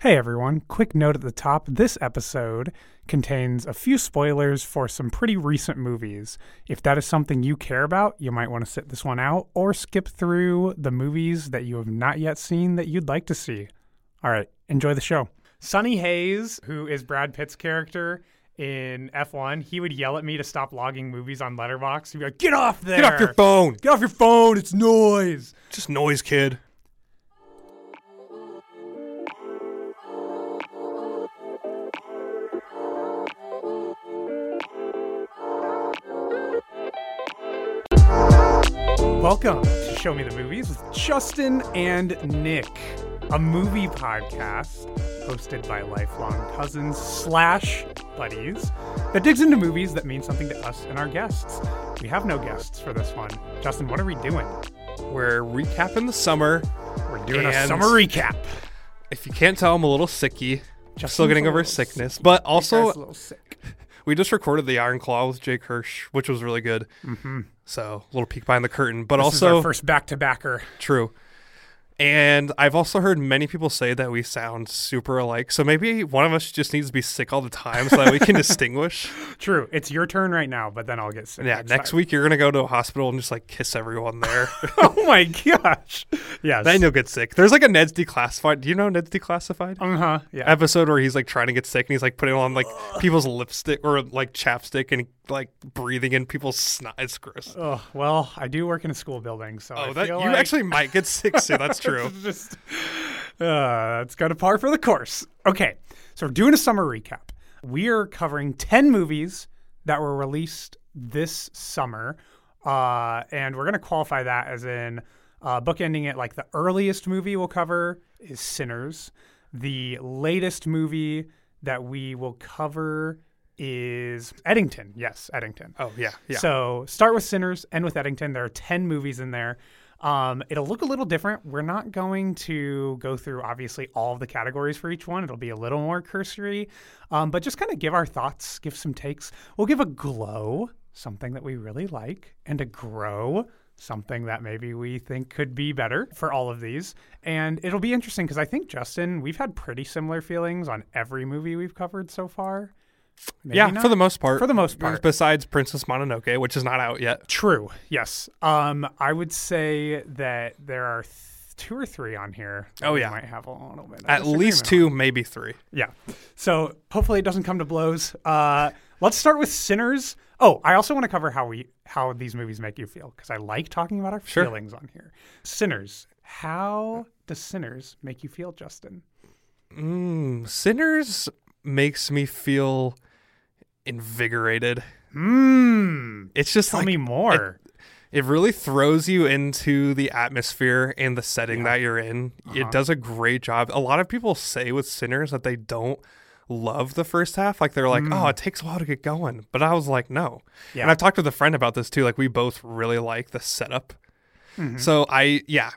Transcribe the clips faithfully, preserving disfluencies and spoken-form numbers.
Hey everyone, quick note at the top. This episode contains a few spoilers for some pretty recent movies. If that is something you care about, you might want to sit this one out or skip through the movies that you have not yet seen that you'd like to see. All right, enjoy the show. Sonny Hayes, who is Brad Pitt's character in F one, he would yell at me to stop logging movies on Letterboxd. He'd be like, get off there! Get off your phone! Get off your phone! It's noise! Just noise, kid. Welcome to Show Me the Movies with Justin and Nick, a movie podcast hosted by lifelong cousins slash buddies that digs into movies that mean something to us and our guests. We have no guests for this one. Justin, what are we doing? We're recapping the summer. We're doing a summer recap. If you can't tell, I'm a little sicky. Justin's Still getting a over little sickness. sick. But Big also, guy's a little sick. we just recorded The Iron Claw with Jake Hirsch, which was really good. Mm-hmm. So, a little peek behind the curtain. But This also, is our first back-to-backer. true. And I've also heard many people say that we sound super alike. So maybe one of us just needs to be sick all the time so that we can distinguish. True. It's your turn right now, but then I'll get sick. Yeah, next, next time. week you're going to go to a hospital and just like kiss everyone there. Oh my gosh. Yes. Then you'll get sick. There's like a Ned's Declassified. Do you know Ned's Declassified? Uh-huh. Yeah. Episode where he's like trying to get sick and he's like putting on like people's lipstick or like chapstick and like breathing in people's snot. It's gross. Oh, well, I do work in a school building, so Oh, I that feel you like actually might get sick soon. That's true. it's just uh, it's got a par for the course. Okay, so we're doing a summer recap. We are covering ten movies that were released this summer, uh, and we're going to qualify that as in uh, bookending it. Like the earliest movie we'll cover is Sinners. The latest movie that we will cover is Eddington. Yes, Eddington. Oh yeah, yeah. So start with Sinners, end with Eddington. There are ten movies in there. Um, it'll look a little different. We're not going to go through, obviously, all of the categories for each one. It'll be a little more cursory, um, but just kind of give our thoughts, give some takes. We'll give a glow, something that we really like, and a grow, something that maybe we think could be better for all of these. And it'll be interesting because I think, Justin, we've had pretty similar feelings on every movie we've covered so far. Maybe yeah, not? for the most part. For the most part. Besides Princess Mononoke, which is not out yet. True. Yes. Um, I would say that there are th- two or three on here. That Oh, we yeah. might have a little bit of At least disagreement two, maybe three. on. Yeah. So hopefully it doesn't come to blows. Uh, let's start with Sinners. Oh, I also want to cover how we how these movies make you feel because I like talking about our Sure. feelings on here. Sinners. How does Sinners make you feel, Justin? Mm, Sinners makes me feel invigorated. Mmm. It's just Tell like me more. it really throws you into the atmosphere and the setting Yeah. that you're in. Uh-huh. It does a great job. A lot of people say with Sinners that they don't love the first half. Like they're like, Mm. oh, it takes a while to get going. But I was like, no. Yeah. And I've talked with a friend about this too. Like we both really like the setup. Mhm. So I, yeah.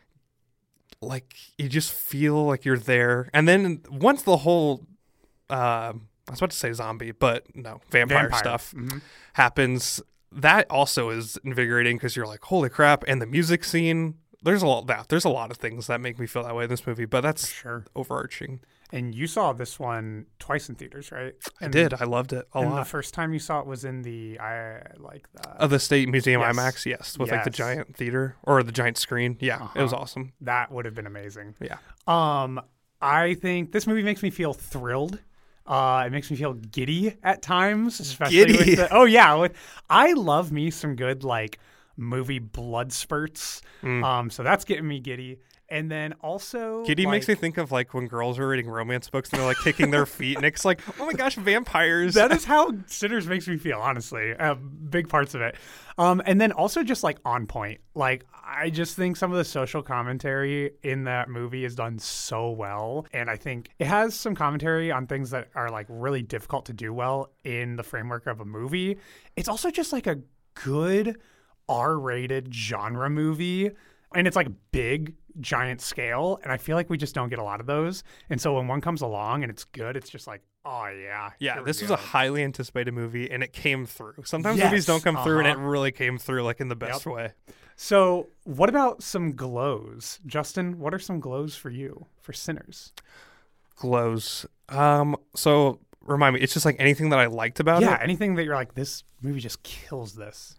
Like you just feel like you're there. And then once the whole, uh, I was about to say zombie, but no, vampire, Vampire. stuff Mhm. happens. That also is invigorating because you're like, holy crap. And the music scene, there's a lot that there's a lot of things that make me feel that way in this movie, but that's Sure. overarching. And you saw this one twice in theaters, right? I And- did. I loved it a and the lot. first time you saw it was in the I like the Of the State Museum Yes. IMAX, yes, with like the Yes. giant theater or the giant screen. Yeah, it was Uh-huh. awesome. that would have been amazing. Yeah. Um, I think this movie makes me feel thrilled. Uh, it makes me feel giddy at times, especially Giddy. with the, oh yeah, with I love me some good like movie blood spurts. Mm. Um, so that's getting me giddy. And then also Giddy makes me like, think of like when girls are reading romance books and they're like kicking their feet, and it's like, oh my gosh, vampires. That is how Sinners makes me feel, honestly. Uh, big parts of it. Um, and then also just like on point. Like, I just think some of the social commentary in that movie is done so well. And I think it has some commentary on things that are like really difficult to do well in the framework of a movie. It's also just like a good R-rated genre movie. And it's like big, giant scale. And I feel like we just don't get a lot of those. And so when one comes along and it's good, it's just like, oh, yeah. Yeah, here we this was go. a highly anticipated movie, and it came through. Sometimes Yes, movies don't come through, and it uh-huh. really came through, like in the best Yep. way. So what about some glows? Justin, what are some glows for you for Sinners? glows. Um, so remind me, it's just like anything that I liked about Yeah, it. anything that you're like, this movie just kills this.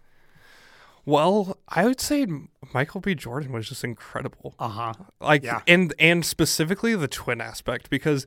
Well, I would say Michael B. Jordan was just incredible. Uh huh. Like, Yeah. and and specifically the twin aspect, because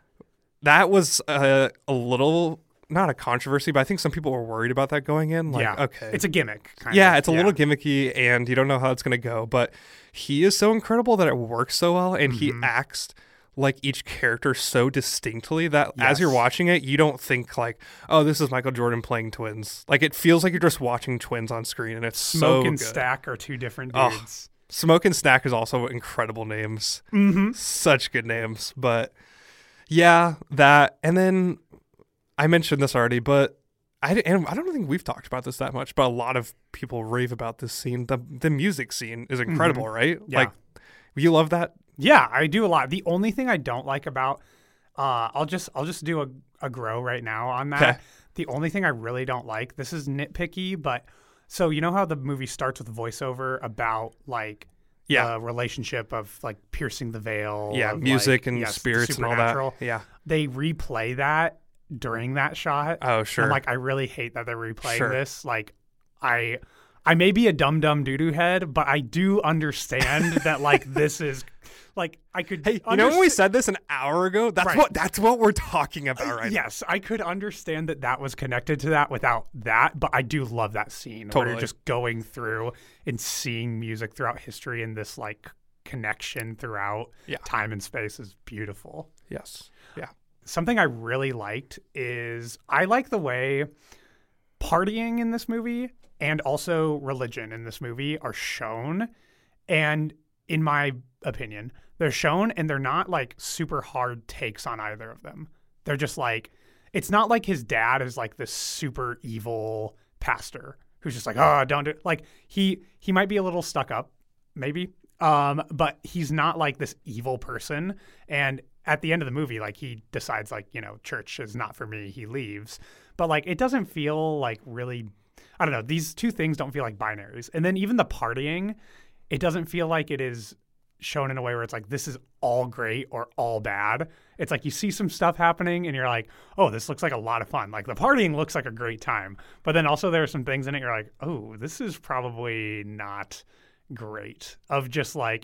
that was a, a little, not a controversy, but I think some people were worried about that going in. Like, Yeah. okay, It's a gimmick. Kind yeah, of. it's a little gimmicky, and you don't know how it's going to go. But he is so incredible that it works so well, and he Mhm. acts like each character so distinctly that Yes. as you're watching it, you don't think like, oh, this is Michael Jordan playing twins. Like, it feels like you're just watching twins on screen, and it's Smoke so and good. Stack are two different Oh. dudes. Smoke and Snack is also incredible names. Mm-hmm. Such good names. But yeah, that. And then I mentioned this already, but I, and I don't think we've talked about this that much, but a lot of people rave about this scene. The the music scene is incredible, right? Yeah. Like, you love that? Yeah, I do a lot. The only thing I don't like about, uh, I'll just I'll just do a, a grow right now on that. Okay. The only thing I really don't like, this is nitpicky, but so you know how the movie starts with a voiceover about like Yeah. the relationship of like piercing the veil, Yeah, of, music like, and yes, spirits and all that. supernatural. Yeah. They replay that during that shot. Oh, sure. I'm like, I really hate that they're replaying Sure. this. Like, I I may be a dumb dumb doo doo head, but I do understand that like this is like I could. Hey, you know when we underst- said this an hour ago? That's Right. what that's what we're talking about right now. Yes, I could understand that that was connected to that without that, but I do love that scene where Totally. you're just going through and seeing music throughout history and this like connection throughout Yeah. time and space is beautiful. Yes. Yeah. Something I really liked is I like the way partying in this movie and also religion in this movie are shown. And in my opinion, they're shown and they're not like super hard takes on either of them. They're just like, it's not like his dad is like this super evil pastor who's just like, oh, don't do it. Like he, he might be a little stuck up, maybe. Um, but he's not like this evil person. And at the end of the movie, like he decides like, you know, church is not for me. He leaves. But like, it doesn't feel like really, I don't know. These two things don't feel like binaries. And then even the partying, it doesn't feel like it is shown in a way where it's like, this is all great or all bad. It's like you see some stuff happening and you're like, oh, this looks like a lot of fun. Like the partying looks like a great time. But then also there are some things in it you're like, oh, this is probably not great. Of just like,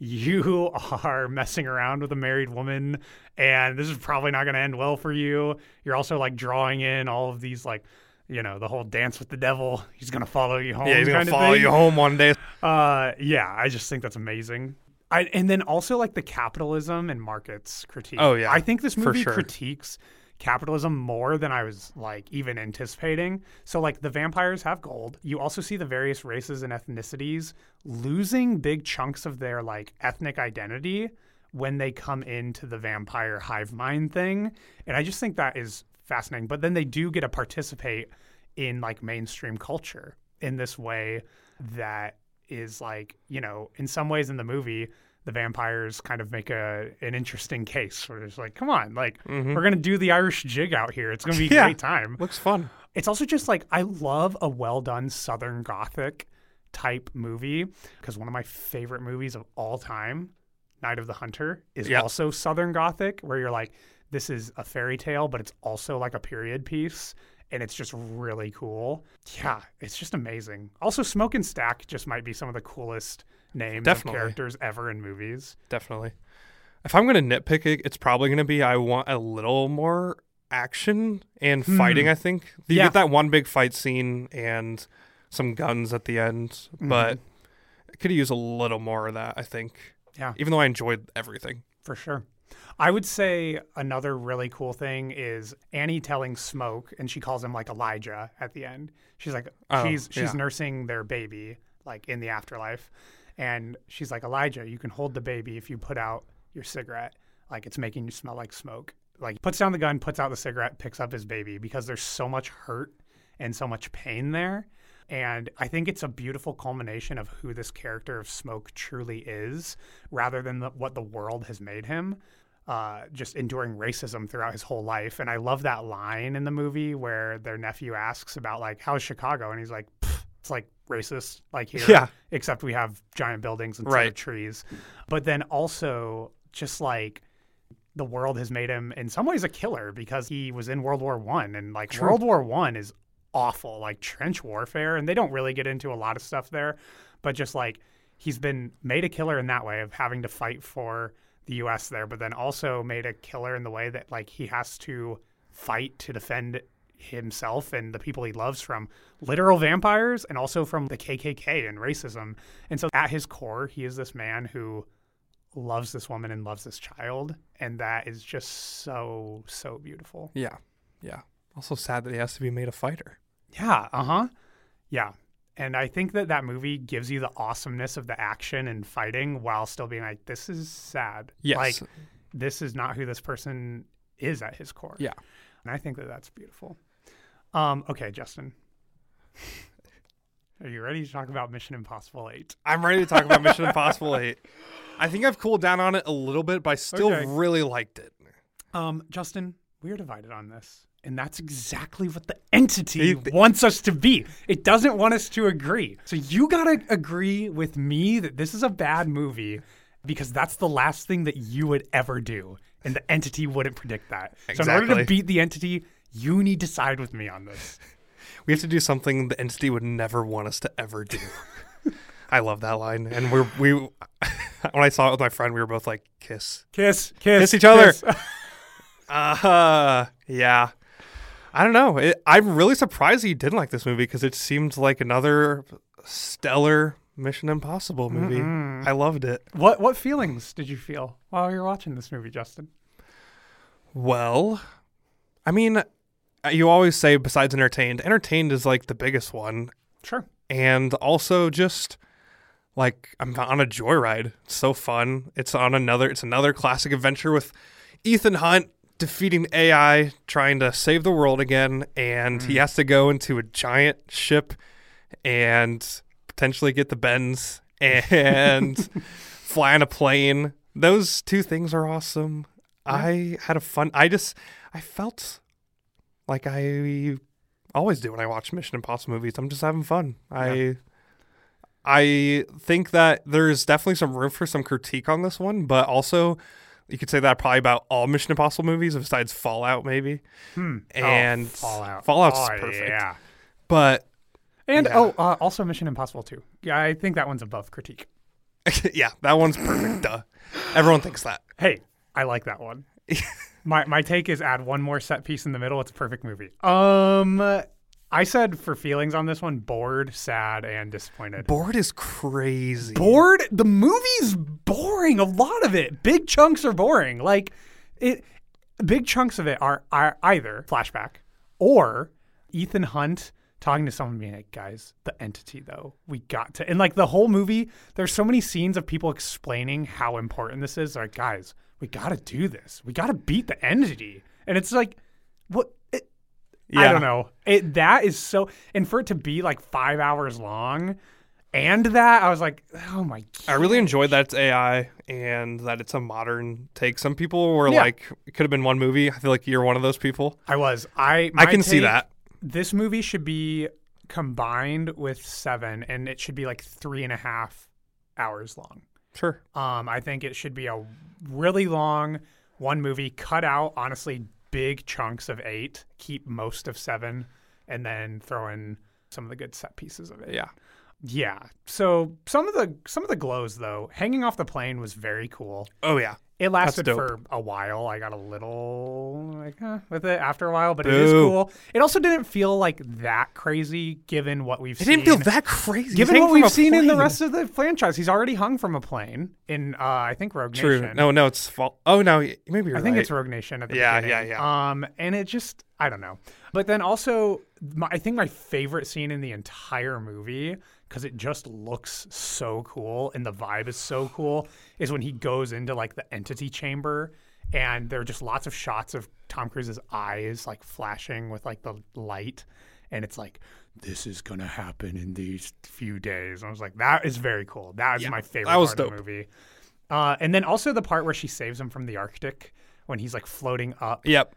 you are messing around with a married woman and this is probably not going to end well for you. You're also like drawing in all of these like, you know, the whole dance with the devil. He's going to follow you home. Yeah, he's gonna kind of follow thing. you home one day. Uh, yeah, I just think that's amazing. I, and then also like the capitalism and markets critique. Oh, yeah, I think this for movie sure. critiques capitalism more than I was like even anticipating. So like the vampires have gold. You also see the various races and ethnicities losing big chunks of their like ethnic identity when they come into the vampire hive mind thing. And I just think that is fascinating. But then they do get to participate in like mainstream culture in this way that is like, you know, in some ways in the movie, the vampires kind of make a an interesting case where it's like, come on, like Mhm. we're gonna do the Irish jig out here. It's gonna be a Yeah. great time. Looks fun. It's also just like I love a well done Southern Gothic type movie because one of my favorite movies of all time, Night of the Hunter, is Yeah. also Southern Gothic, where you're like, this is a fairy tale, but it's also like a period piece. And it's just really cool. Yeah, it's just amazing. Also, Smoke and Stack just might be some of the coolest names Definitely. of characters ever in movies. Definitely. If I'm going to nitpick it, it's probably going to be I want a little more action and Hmm. fighting, I think. You Yeah. get that one big fight scene and some guns at the end, but I could use a little more of that, I think. Yeah. Even though I enjoyed everything. For sure. I would say another really cool thing is Annie telling Smoke, and she calls him like Elijah at the end. She's like, Oh, she's she's yeah. nursing their baby like in the afterlife, and she's like, Elijah, you can hold the baby if you put out your cigarette. Like it's making you smell like smoke. Like puts down the gun, puts out the cigarette, picks up his baby because there's so much hurt and so much pain there. And I think it's a beautiful culmination of who this character of Smoke truly is, rather than the, what the world has made him. Uh, just enduring racism throughout his whole life. And I love that line in the movie where their nephew asks about like, how's Chicago? And he's like, it's like racist like here, Yeah. except we have giant buildings instead Right. of trees. But then also just like the world has made him in some ways a killer because he was in World War One, and like True. World War One is awful, like trench warfare, and they don't really get into a lot of stuff there, but just like he's been made a killer in that way of having to fight for the U S there, but then also made a killer in the way that like he has to fight to defend himself and the people he loves from literal vampires and also from the K K K and racism. And so at his core, he is this man who loves this woman and loves this child, and that is just so, so beautiful. Yeah. Yeah. Also sad that he has to be made a fighter. Yeah, uh-huh. Yeah. And I think that that movie gives you the awesomeness of the action and fighting while still being like, this is sad. Yes. Like, this is not who this person is at his core. Yeah. And I think that that's beautiful. Um, okay, Justin. Are you ready to talk about Mission Impossible eight? I'm ready to talk about Mission Impossible eight. I think I've cooled down on it a little bit, but I still Okay. really liked it. Um, Justin, we are divided on this. And that's exactly what the entity You th- wants us to be. It doesn't want us to agree. So you got to agree with me that this is a bad movie because that's the last thing that you would ever do. And the entity wouldn't predict that. So in order Exactly. to beat the entity, you need to side with me on this. We have to do something the entity would never want us to ever do. I love that line. And we're, we, when I saw it with my friend, we were both like, kiss. Kiss, kiss, Kiss each other. kiss. Uh, yeah. I don't know. It, I'm really surprised he didn't like this movie because it seemed like another stellar Mission Impossible movie. Mm-mm. I loved it. What what feelings did you feel while you were watching this movie, Justin? Well, I mean, you always say besides entertained, entertained is like the biggest one. Sure. And also just like I'm on a joyride. It's so fun. It's on another it's another classic adventure with Ethan Hunt defeating A I, trying to save the world again, and mm. he has to go into a giant ship and potentially get the bends and fly on a plane. Those two things are awesome. Yeah. I had a fun I just I felt like I always do when I watch Mission Impossible movies. I'm just having fun. Yeah. I I think that there's definitely some room for some critique on this one, but also you could say that probably about all Mission Impossible movies besides Fallout, maybe. Hmm. And oh, Fallout. Fallout's oh, perfect. Yeah. But and yeah. oh, uh, also Mission Impossible two. Yeah, I think that one's above critique. Yeah, that one's perfect. Duh. Everyone thinks that. Hey, I like that one. my my take is add one more set piece in the middle. It's a perfect movie. Um. I said for feelings on this one, bored, sad, and disappointed. Bored is crazy. Bored? The movie's boring. A lot of it. Big chunks are boring. Like, it. Big chunks of it are, are either flashback or Ethan Hunt talking to someone being like, guys, the entity, though, we got to. And, like, the whole movie, there's so many scenes of people explaining how important this is. They're like, guys, we got to do this. We got to beat the entity. And it's like, what? It, Yeah. I don't know. It that is so, and for it to be like five hours long, and that I was like, oh my god. I really enjoyed that it's A I and that it's a modern take. Some people were yeah. like, it could have been one movie. I feel like you're one of those people. I was. I I can take, see that. This movie should be combined with Seven, and it should be like three and a half hours long. Sure. Um, I think it should be a really long one movie. Cut out, honestly, big chunks of eight, keep most of seven, and then throw in some of the good set pieces of it. Yeah. Yeah. So some of the some of the glows though, hanging off the plane was very cool. Oh yeah. It lasted That's for a while. I got a little like eh, with it after a while, but Boo. it is cool. It also didn't feel like that crazy given what we've It seen. didn't feel that crazy. Given He's what hanging we've from a seen in the plane. rest of the franchise. He's already hung from a plane in uh, I think Rogue True. Nation. No, no, it's fall. Oh no, maybe you're I think right. it's Rogue Nation at the Yeah, beginning. yeah, yeah. Um, and it just, I don't know. But then also, my, I think my favorite scene in the entire movie, because it just looks so cool and the vibe is so cool, is when he goes into like the entity chamber and there are just lots of shots of Tom Cruise's eyes like flashing with like the light. And it's like, this is going to happen in these few days. And I was like, that is very cool. That is Yeah, my favorite that was part dope. of the movie. Uh, and then also the part where she saves him from the Arctic when he's like floating up Yep.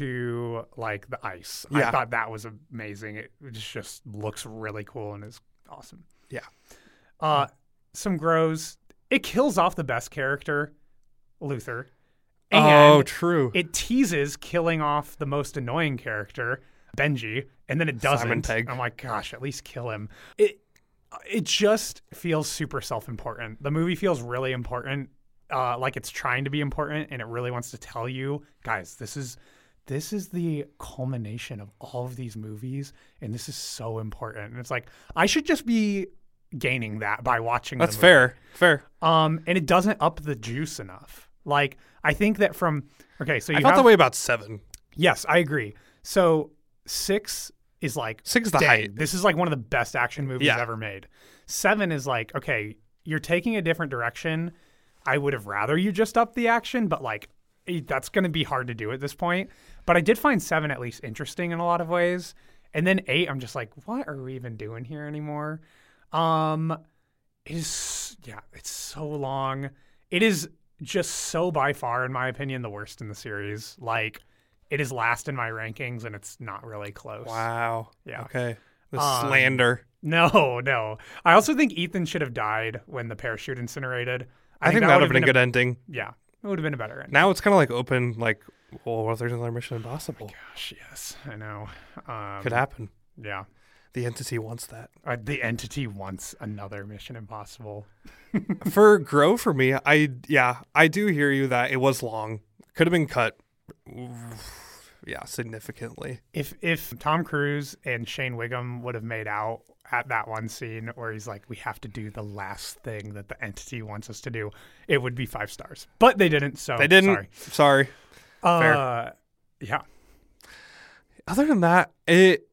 to like the ice. Yeah. I thought that was amazing. It just looks really cool and is awesome. Yeah. Uh, some grows. It kills off the best character, Luther. And oh, true. it teases killing off the most annoying character, Benji, and then it doesn't. Simon Pegg. I'm like, gosh, at least kill him. It it just feels super self-important. The movie feels really important, uh, like it's trying to be important, and it really wants to tell you, guys, this is this is the culmination of all of these movies, and this is so important. And it's like, I should just be gaining that by watching That's the movie. fair. Fair. Um, and it doesn't up the juice enough. Like, I think that from okay, so you I felt have, that way about seven. Yes, I agree. So six is like Six is the dang, height. This is like one of the best action movies Yeah. ever made. Seven is like, okay, you're taking a different direction. I would have rather you just up the action, but like eh, that's going to be hard to do at this point. But I did find seven at least interesting in a lot of ways. And then eight, I'm just like, what are we even doing here anymore? Um, it is, yeah, it's so long. It is just so by far, in my opinion, the worst in the series. Like, it is last in my rankings, and it's not really close. Wow. Yeah. Okay. The Um, slander. No, no. I also think Ethan should have died when the parachute incinerated. I, think, that would have been a been good ending. Yeah, it would have been a better ending. Now it's kind of like open, like, well, what if there's another Mission Impossible? Gosh, yes, I know. Um, Could happen. Yeah. The entity wants that. Uh, the entity wants another Mission Impossible. For Grow, for me, I yeah, I do hear you that it was long. Could have been cut. Yeah, significantly. If if Tom Cruise and Shane Wiggum would have made out at that one scene where he's like, we have to do the last thing that the entity wants us to do, it would be five stars. But they didn't, so They didn't. sorry. Sorry. Uh, Fair. Yeah. Other than that, it.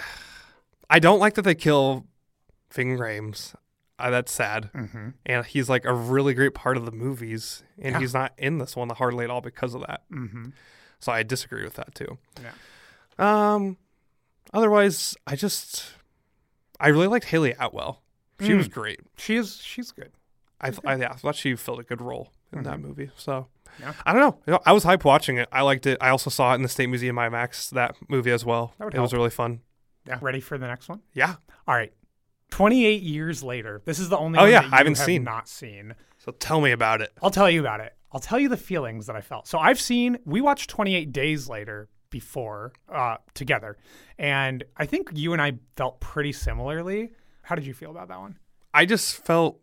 I don't like that they kill Ving Rhames. Uh, that's sad. Mm-hmm. And he's like a really great part of the movies, and Yeah. he's not in this one hardly at all because of that. Mm-hmm. So I disagree with that too. Yeah. Um, otherwise, I just I really liked Haley Atwell. She Mm. was great. She is, she's good. I, th- I, yeah, I thought she filled a good role in that Mhm. movie. So Yeah. I don't know. You know, I was hyped watching it. I liked it. I also saw it in the State Museum IMAX, that movie as well. That would It was help. really fun. Yeah. Ready for the next one? Yeah. All right. twenty-eight years later. This is the only Oh, one yeah, that you I haven't have seen. not seen. So tell me about it. I'll tell you about it. I'll tell you the feelings that I felt. So I've seen, we watched twenty-eight days later before uh, together. And I think you and I felt pretty similarly. How did you feel about that one? I just felt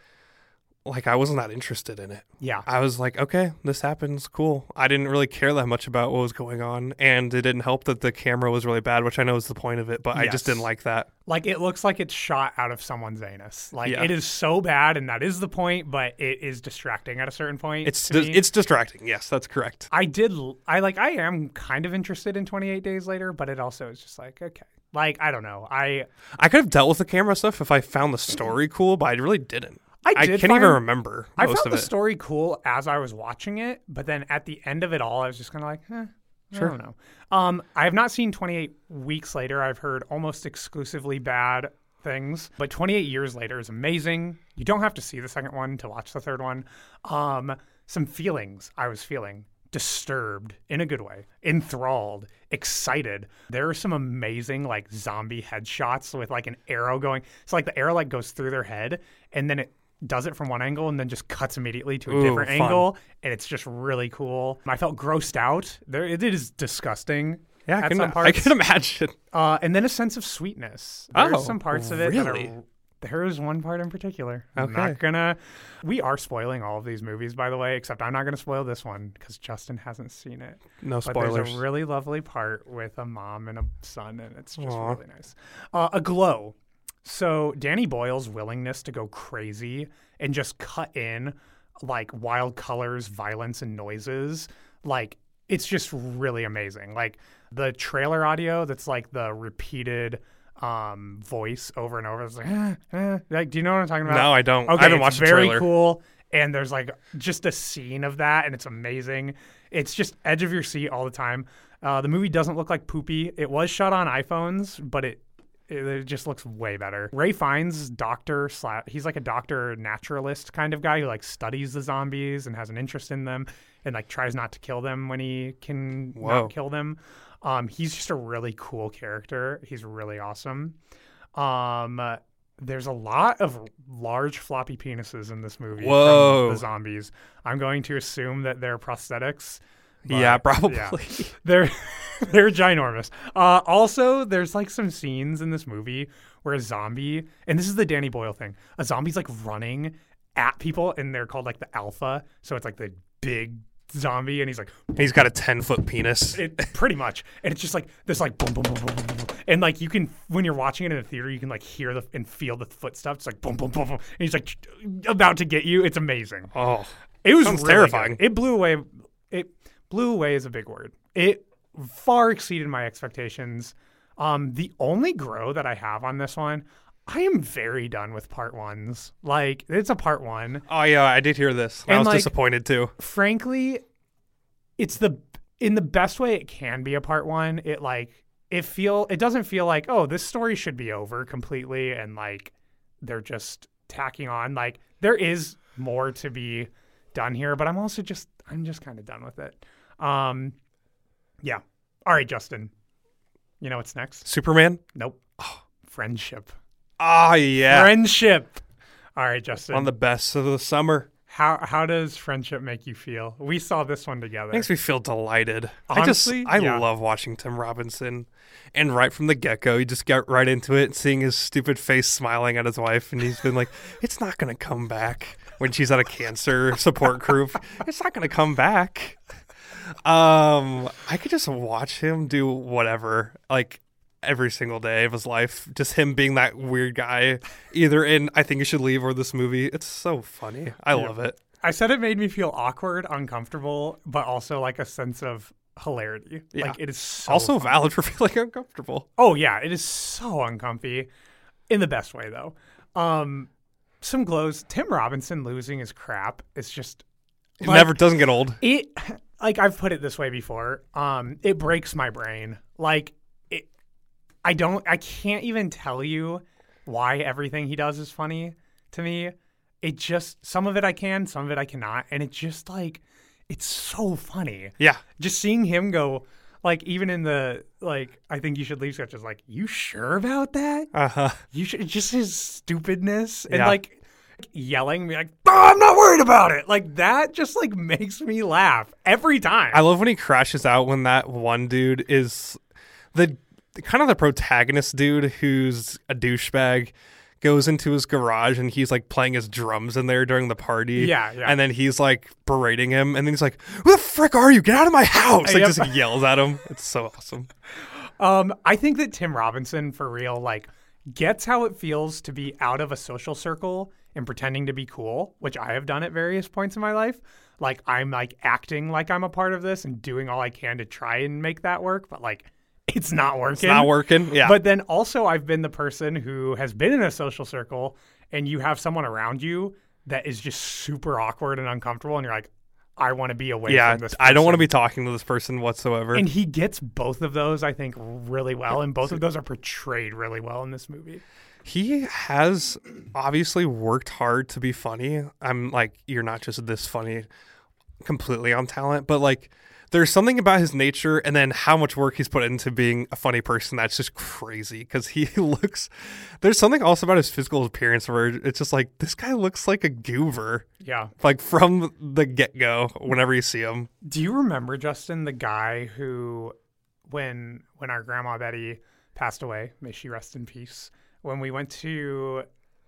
like I wasn't that interested in it. Yeah. I was like, okay, this happens. Cool. I didn't really care that much about what was going on. And it didn't help that the camera was really bad, which I know is the point of it, but I just Yes. didn't like that. Like, it looks like it's shot out of someone's anus. Like, Yeah. it is so bad, and that is the point, but it is distracting at a certain point. It's to dis- me. it's distracting. Yes, that's correct. I did, l- I like, I am kind of interested in twenty-eight days later, but it also is just like, okay. Like, I don't know. I I could have dealt with the camera stuff if I found the story cool, but I really didn't. I I did can't find, even remember I most found of the it. story cool as I was watching it, but then at the end of it all, I was just kind of like, eh, Sure. I don't know. Um, I have not seen twenty-eight weeks later. I've heard almost exclusively bad things, but twenty-eight years later is amazing. You don't have to see the second one to watch the third one. Um, some feelings I was feeling. Disturbed in a good way, enthralled, excited. There are some amazing like zombie headshots with like an arrow going. So like the arrow like goes through their head and then it does it from one angle and then just cuts immediately to a Ooh, different fun. angle, and it's just really cool. I felt grossed out. There, it is disgusting. Yeah, I at can, some I parts. can imagine. Uh, and then a sense of sweetness. There's Oh, some parts of it really? that are. There is one part in particular. I'm Okay. not gonna. We are spoiling all of these movies, by the way, except I'm not gonna spoil this one because Justin hasn't seen it. No But spoilers. there's a really lovely part with a mom and a son, and it's just Aw. really nice. Uh, a glow. So Danny Boyle's willingness to go crazy and just cut in like wild colors, violence, and noises, like it's just really amazing. Like the trailer audio that's like the repeated um, voice over and over. It's like, eh, eh. Like, do you know what I'm talking about? no, I don't. Okay, I haven't it's watched the very trailer. cool, and there's like just a scene of that, and it's amazing. It's just edge of your seat all the time. Uh, the movie doesn't look like poopy. It was shot on iPhones, but it it, it just looks way better. Ray Fiennes, doctor slash, he's like a doctor naturalist kind of guy who like studies the zombies and has an interest in them, and like tries not to kill them when he can Whoa. not kill them. Um, he's just a really cool character. He's really awesome. Um, there's a lot of large floppy penises in this movie. Whoa. From the zombies. I'm going to assume that they're prosthetics. But, yeah, probably. Yeah. They're they're ginormous. Uh, also, there's like some scenes in this movie where a zombie, and this is the Danny Boyle thing, a zombie's like running at people, and they're called like the alpha. So it's like the big zombie, and he's like, He's got a ten foot penis. it, pretty much, and it's just like this, like boom, boom, boom, boom, boom, boom, boom. And like you can, when you're watching it in a theater, you can like hear the and feel the footsteps. It's like boom, boom, boom, boom, and he's like about to get you. It's amazing. Oh, It was sounds really terrifying. good. It blew away. It blew away is a big word. It far exceeded my expectations. Um, the only grow that I have on this one, I am very done with part ones. Like, it's a part one. Oh yeah, I did hear this. I And, was like, disappointed too. Frankly, it's the in the best way it can be a part one. It like it feel it doesn't feel like, oh, this story should be over completely and like they're just tacking on. Like, there is more to be done here, but I'm also just I'm just kind of done with it. Um yeah. All right, Justin. You know what's next? Superman. Nope. Friendship. Ah yeah, Friendship. All right, Justin. one of the best of the summer. How how does friendship make you feel? We saw this one together. Makes me feel delighted. Honestly, I just I yeah. love watching Tim Robinson, and right from the get go, you just get right into it, seeing his stupid face smiling at his wife, and he's been like, "It's not gonna come back." When she's at a cancer support group, it's not gonna come back. Um, I could just watch him do whatever, like every single day of his life. Just him being that weird guy, either in I Think You Should Leave or this movie. It's so funny. I Yeah. love it. I said it made me feel awkward, uncomfortable, but also like a sense of hilarity. Yeah. Like, it is so Also fun. valid for feeling uncomfortable. Oh yeah, it is so uncomfy, in the best way though. Um, some glows. Tim Robinson losing his crap is just It like, never doesn't get old. It like I've put it this way before. Um, it breaks my brain. Like it, I don't. I can't even tell you why everything he does is funny to me. It just some of it I can, some of it I cannot, and it just like it's so funny. Yeah. Just seeing him go, like even in the like I Think You Should Leave sketches, like, you sure about that? Uh huh. You should just his stupidness and Yeah. like yelling me like, oh, I'm not worried about it. Like that just like makes me laugh every time. I love when he crashes out when that one dude is the kind of the protagonist dude who's a douchebag goes into his garage and he's like playing his drums in there during the party. Yeah, yeah. And then he's like berating him and then he's like, who the frick are you? Get out of my house. Like Yep. just yells at him. It's so awesome. Um, I think that Tim Robinson, for real, like, gets how it feels to be out of a social circle and pretending to be cool, which I have done at various points in my life. Like, I'm like acting like I'm a part of this and doing all I can to try and make that work, but like, it's not working. It's not working. Yeah. But then also, I've been the person who has been in a social circle, and you have someone around you that is just super awkward and uncomfortable, and you're like, I want to be away yeah. from this person. I don't want to be talking to this person whatsoever. And he gets both of those, I think, really well, and both of those are portrayed really well in this movie. He has obviously worked hard to be funny. I'm like, you're not just this funny completely on talent, but like there's something about his nature and then how much work he's put into being a funny person that's just crazy because he looks, there's something also about his physical appearance where it's just like, this guy looks like a goober, Yeah. like from the get-go whenever you see him. Do you remember, Justin, the guy who, when when our grandma Betty passed away, may she rest in peace, when we went to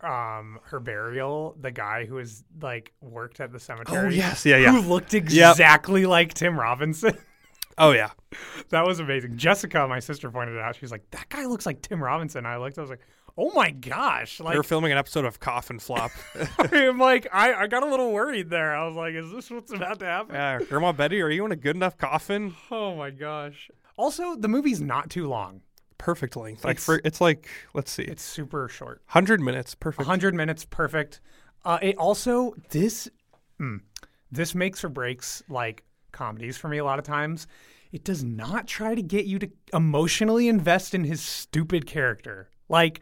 um her burial, the guy who was like worked at the cemetery, Oh, yes. Yeah, yeah. who looked exactly like Tim Robinson. Oh, yeah. That was amazing. Jessica, my sister, pointed it out. She was like, that guy looks like Tim Robinson. I looked, I was like, oh my gosh. Like, They were filming an episode of Coffin Flop. I'm like, I, I got a little worried there. I was like, is this what's about to happen? Yeah, Grandma Betty, are you in a good enough coffin? Oh my gosh. Also, the movie's not too long. Perfect length. Like It's- for it's like let's see, It's super short. one hundred minutes. Perfect. one hundred minutes, perfect. Uh, it also, this, mm, this makes or breaks like comedies for me a lot of times. It does not try to get you to emotionally invest in his stupid character. Like,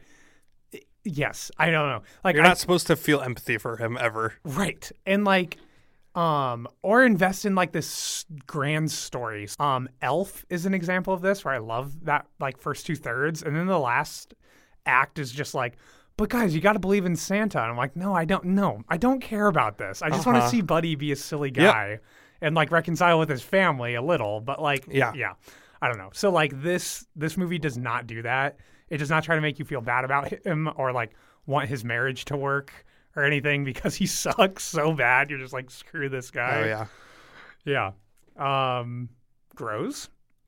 yes, I don't know. Like, You're I, not supposed to feel empathy for him ever. right. And like, um, or invest in like this grand story. Um, Elf is an example of this where I love that like first two thirds. And then the last act is just like but guys, you got to believe in Santa. And I'm like, no, I don't. No, I don't care about this. I just want Uh-huh. to see Buddy be a silly Yep. guy and like reconcile with his family a little. But like, Yeah. yeah, I don't know. So like this this movie does not do that. It does not try to make you feel bad about him or like want his marriage to work or anything because he sucks so bad. You're just like, screw this guy. Oh yeah. Yeah. Um, Grows.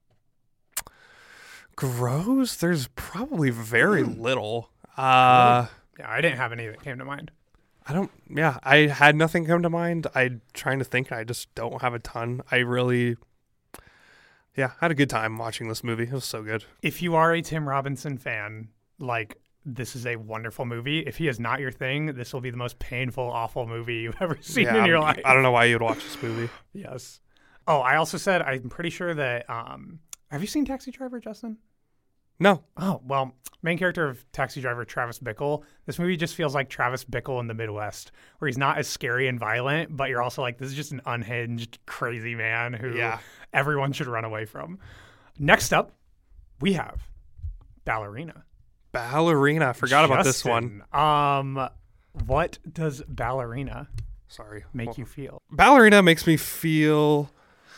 Grows? There's probably very little. Uh, Yeah, I didn't have any that came to mind. I don't. Yeah, I had nothing come to mind. I'm trying to think. I just don't have a ton. I really. Yeah, I had a good time watching this movie. It was so good. If you are a Tim Robinson fan, like this is a wonderful movie. If he is not your thing, this will be the most painful, awful movie you've ever seen yeah, in your I'm- life. I don't know why you'd watch this movie. Yes. Oh, I also said I'm pretty sure that. Um, have you seen Taxi Driver, Justin? No. Oh, well, main character of Taxi Driver, Travis Bickle. This movie just feels like Travis Bickle in the Midwest, where he's not as scary and violent, but you're also like, this is just an unhinged, crazy man who Yeah. everyone should run away from. Next up, we have Ballerina. Ballerina. I forgot about this one. Justin, Um, what does Ballerina Sorry. make Well, you feel? Ballerina makes me feel.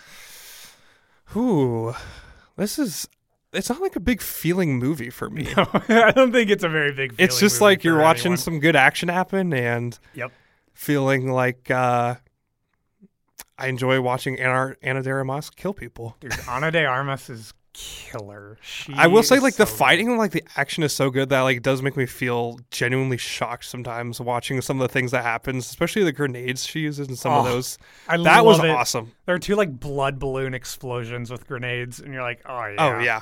Ooh, this is. It's not like a big feeling movie for me. No, I don't think it's a very big. It's feeling just movie like you're for watching anyone. some good action happen and Yep. feeling like uh, I enjoy watching Anna, Anna de Armas kill people. Dude, Ana de Armas is killer. She I will say, is like the so good. fighting, like the action is so good that like it does make me feel genuinely shocked sometimes watching some of the things that happens, especially the grenades she uses and some of Oh, those. I That love was it. awesome. There are two like blood balloon explosions with grenades, and you're like, oh yeah. Oh yeah.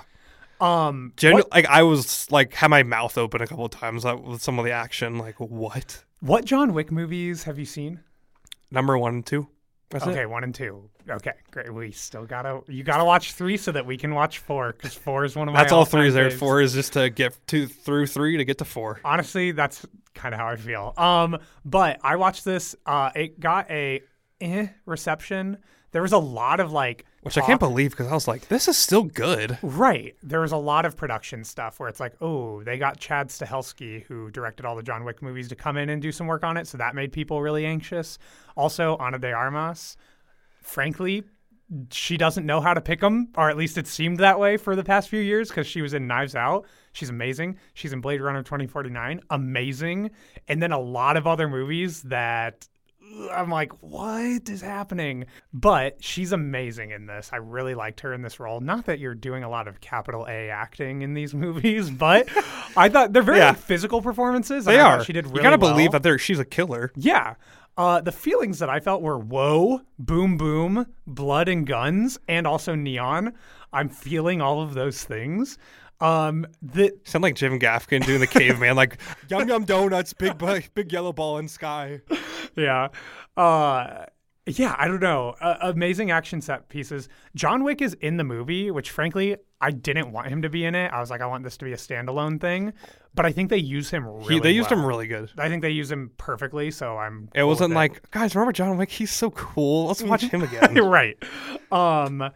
Um, Genu- what, like I was like had my mouth open a couple of times uh, with some of the action. Like what? what John Wick movies have you seen? Number one and two. That's okay, it. one and two. Okay, great. We still gotta you gotta watch three so that we can watch four because four is one of my. That's all all-time three is there. faves. Four is just to get to through three to get to four. Honestly, that's kind of how I feel. Um, but I watched this. Uh, it got a eh reception. There was a lot of like, Which I can't believe because I was like, this is still good. right. There was a lot of production stuff where it's like, oh, they got Chad Stahelski, who directed all the John Wick movies, to come in and do some work on it. So that made people really anxious. Also, Ana de Armas, frankly, she doesn't know how to pick them, or at least it seemed that way for the past few years because she was in Knives Out. She's amazing. She's in Blade Runner twenty forty-nine. Amazing. And then a lot of other movies that I'm like, what is happening? But she's amazing in this. I really liked her in this role. Not that you're doing a lot of capital A acting in these movies, but I thought they're very Yeah. like, physical performances. and They I thought are. She did really you gotta well. believe that they're, she's a killer. Yeah. Uh, the feelings that I felt were whoa, boom, boom, blood and guns, and also neon. I'm feeling all of those things. Um, the Sound like Jim Gaffigan doing the caveman, like yum yum donuts, big bu- big yellow ball in sky. yeah, uh, yeah. I don't know. Uh, amazing action set pieces. John Wick is in the movie, which frankly I didn't want him to be in it. I was like, I want this to be a standalone thing, but I think they use him really. He, they used well. him really good. I think they use him perfectly. So I'm. It cool with wasn't like, guys, remember John Wick? He's so cool. Let's watch him again. right. Um,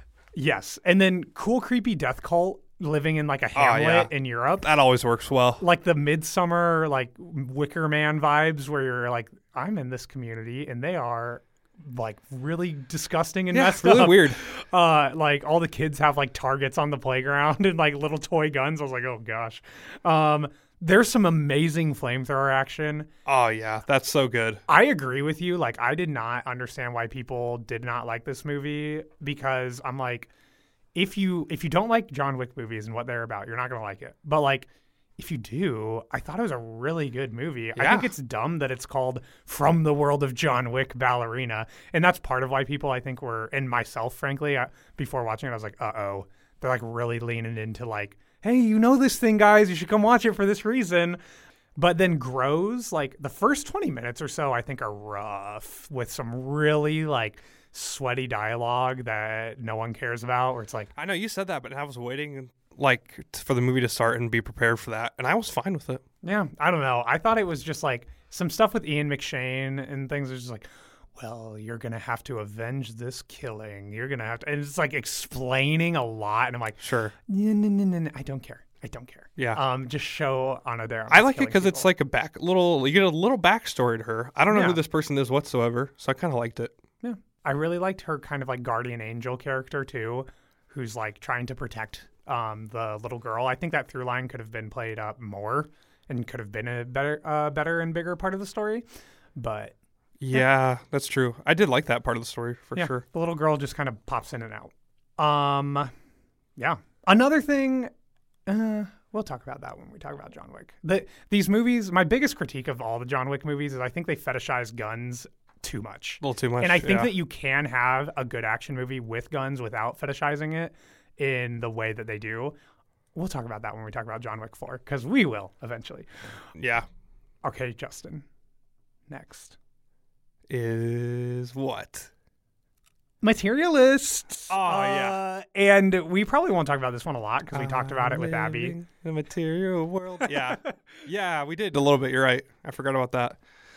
yes, and then cool, creepy death cult living in like a hamlet yeah. in Europe, That always works well. like the Midsummer, like Wicker Man vibes, where you're like, I'm in this community, and they are like really disgusting and Yeah, messed really up. weird. Uh, like all the kids have like targets on the playground and like little toy guns. I was like, oh gosh. Um, there's some amazing flamethrower action. Oh yeah, that's so good. I agree with you. Like, I did not understand why people did not like this movie because I'm like, if you if you don't like John Wick movies and what they're about, you're not gonna like it. But like, if you do, I thought it was a really good movie. I Yeah. think it's dumb that it's called From the World of John Wick Ballerina, and that's part of why people I think were, and myself, frankly, I, before watching it, I was like, uh oh, they're like really leaning into like, hey, you know this thing, guys, you should come watch it for this reason. But then Grows, like the first twenty minutes or so, I think are rough with some really like sweaty dialogue that no one cares about, where it's like, I know you said that, but I was waiting like t- for the movie to start and be prepared for that, and I was fine with it. yeah, I don't know. I thought it was just like some stuff with Ian McShane and things. Are just like, well, you're gonna have to avenge this killing. You're gonna have to, and it's like explaining a lot. And I'm like, Sure. no, no, no, no, no, I don't care. I don't care. Yeah. Um, just show Ana de Armas I like it killing because it's people. like a back little. You get a little backstory to her. I don't know Yeah. who this person is whatsoever, so I kind of liked it. Yeah. I really liked her kind of like guardian angel character too, who's like trying to protect um, the little girl. I think that through line could have been played up more and could have been a better, uh, better and bigger part of the story. But Yeah, that's true. I did like that part of the story for yeah, sure. the little girl just kind of pops in and out. Um, yeah. Another thing, uh, we'll talk about that when we talk about John Wick. The, these movies, my biggest critique of all the John Wick movies is I think they fetishize guns too much. A little too much. And I think yeah. that you can have a good action movie with guns without fetishizing it in the way that they do. We'll talk about that when we talk about John Wick four, because we will eventually. Yeah. Okay, Justin. Next. Is what? Materialists. Oh, yeah. Uh, and we probably won't talk about this one a lot because we talked about it with Abby. Living in a material world. Yeah. Yeah, we did a little bit. You're right. I forgot about that.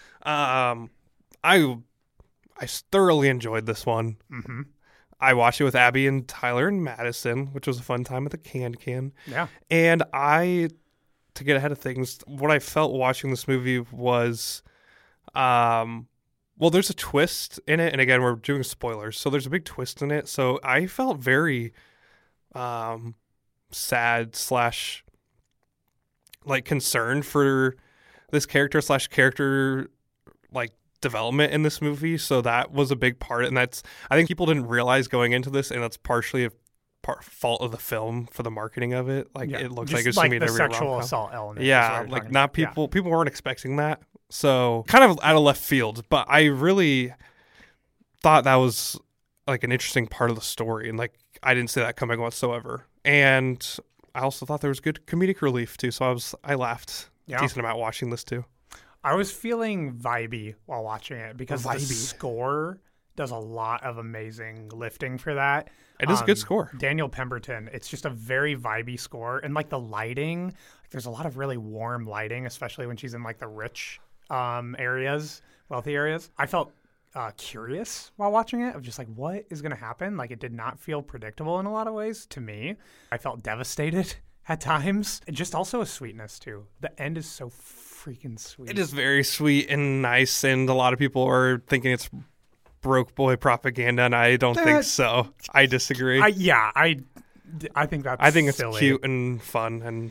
Um, I I thoroughly enjoyed this one. Mm-hmm. I watched it with Abby and Tyler and Madison, which was a fun time at the Can Can. Yeah. And I, to get ahead of things, what I felt watching this movie was, um, well, there's a twist in it. And again, we're doing spoilers. So there's a big twist in it. So I felt very um, sad slash like concerned for this character slash character like development in this movie. So that was a big part. And that's, I think people didn't realize going into this, and that's partially a part fault of the film for the marketing of it. Like Yeah. it looks Just like it's like gonna be the every sexual rom-com. assault element. is what Yeah, you're like talking not about. Yeah. people people weren't expecting that. So kind of out of left field, but I really thought that was like an interesting part of the story, and like I didn't see that coming whatsoever. And I also thought there was good comedic relief too, so I was I laughed Yeah. a decent amount watching this too. I was feeling vibey while watching it because the Vibey. score does a lot of amazing lifting for that. It is a good Um, score. Daniel Pemberton. It's just a very vibey score, and like the lighting, like, there's a lot of really warm lighting, especially when she's in like the rich um, areas, wealthy areas. I felt uh, curious while watching it of just like what is going to happen. Like it did not feel predictable in a lot of ways to me. I felt devastated at times. And just also a sweetness too. The end is so freaking sweet. It is very sweet and nice, and a lot of people are thinking it's broke boy propaganda, and I don't think That- so. I disagree. I, I, yeah, I, I think that's. think it's silly. cute and fun and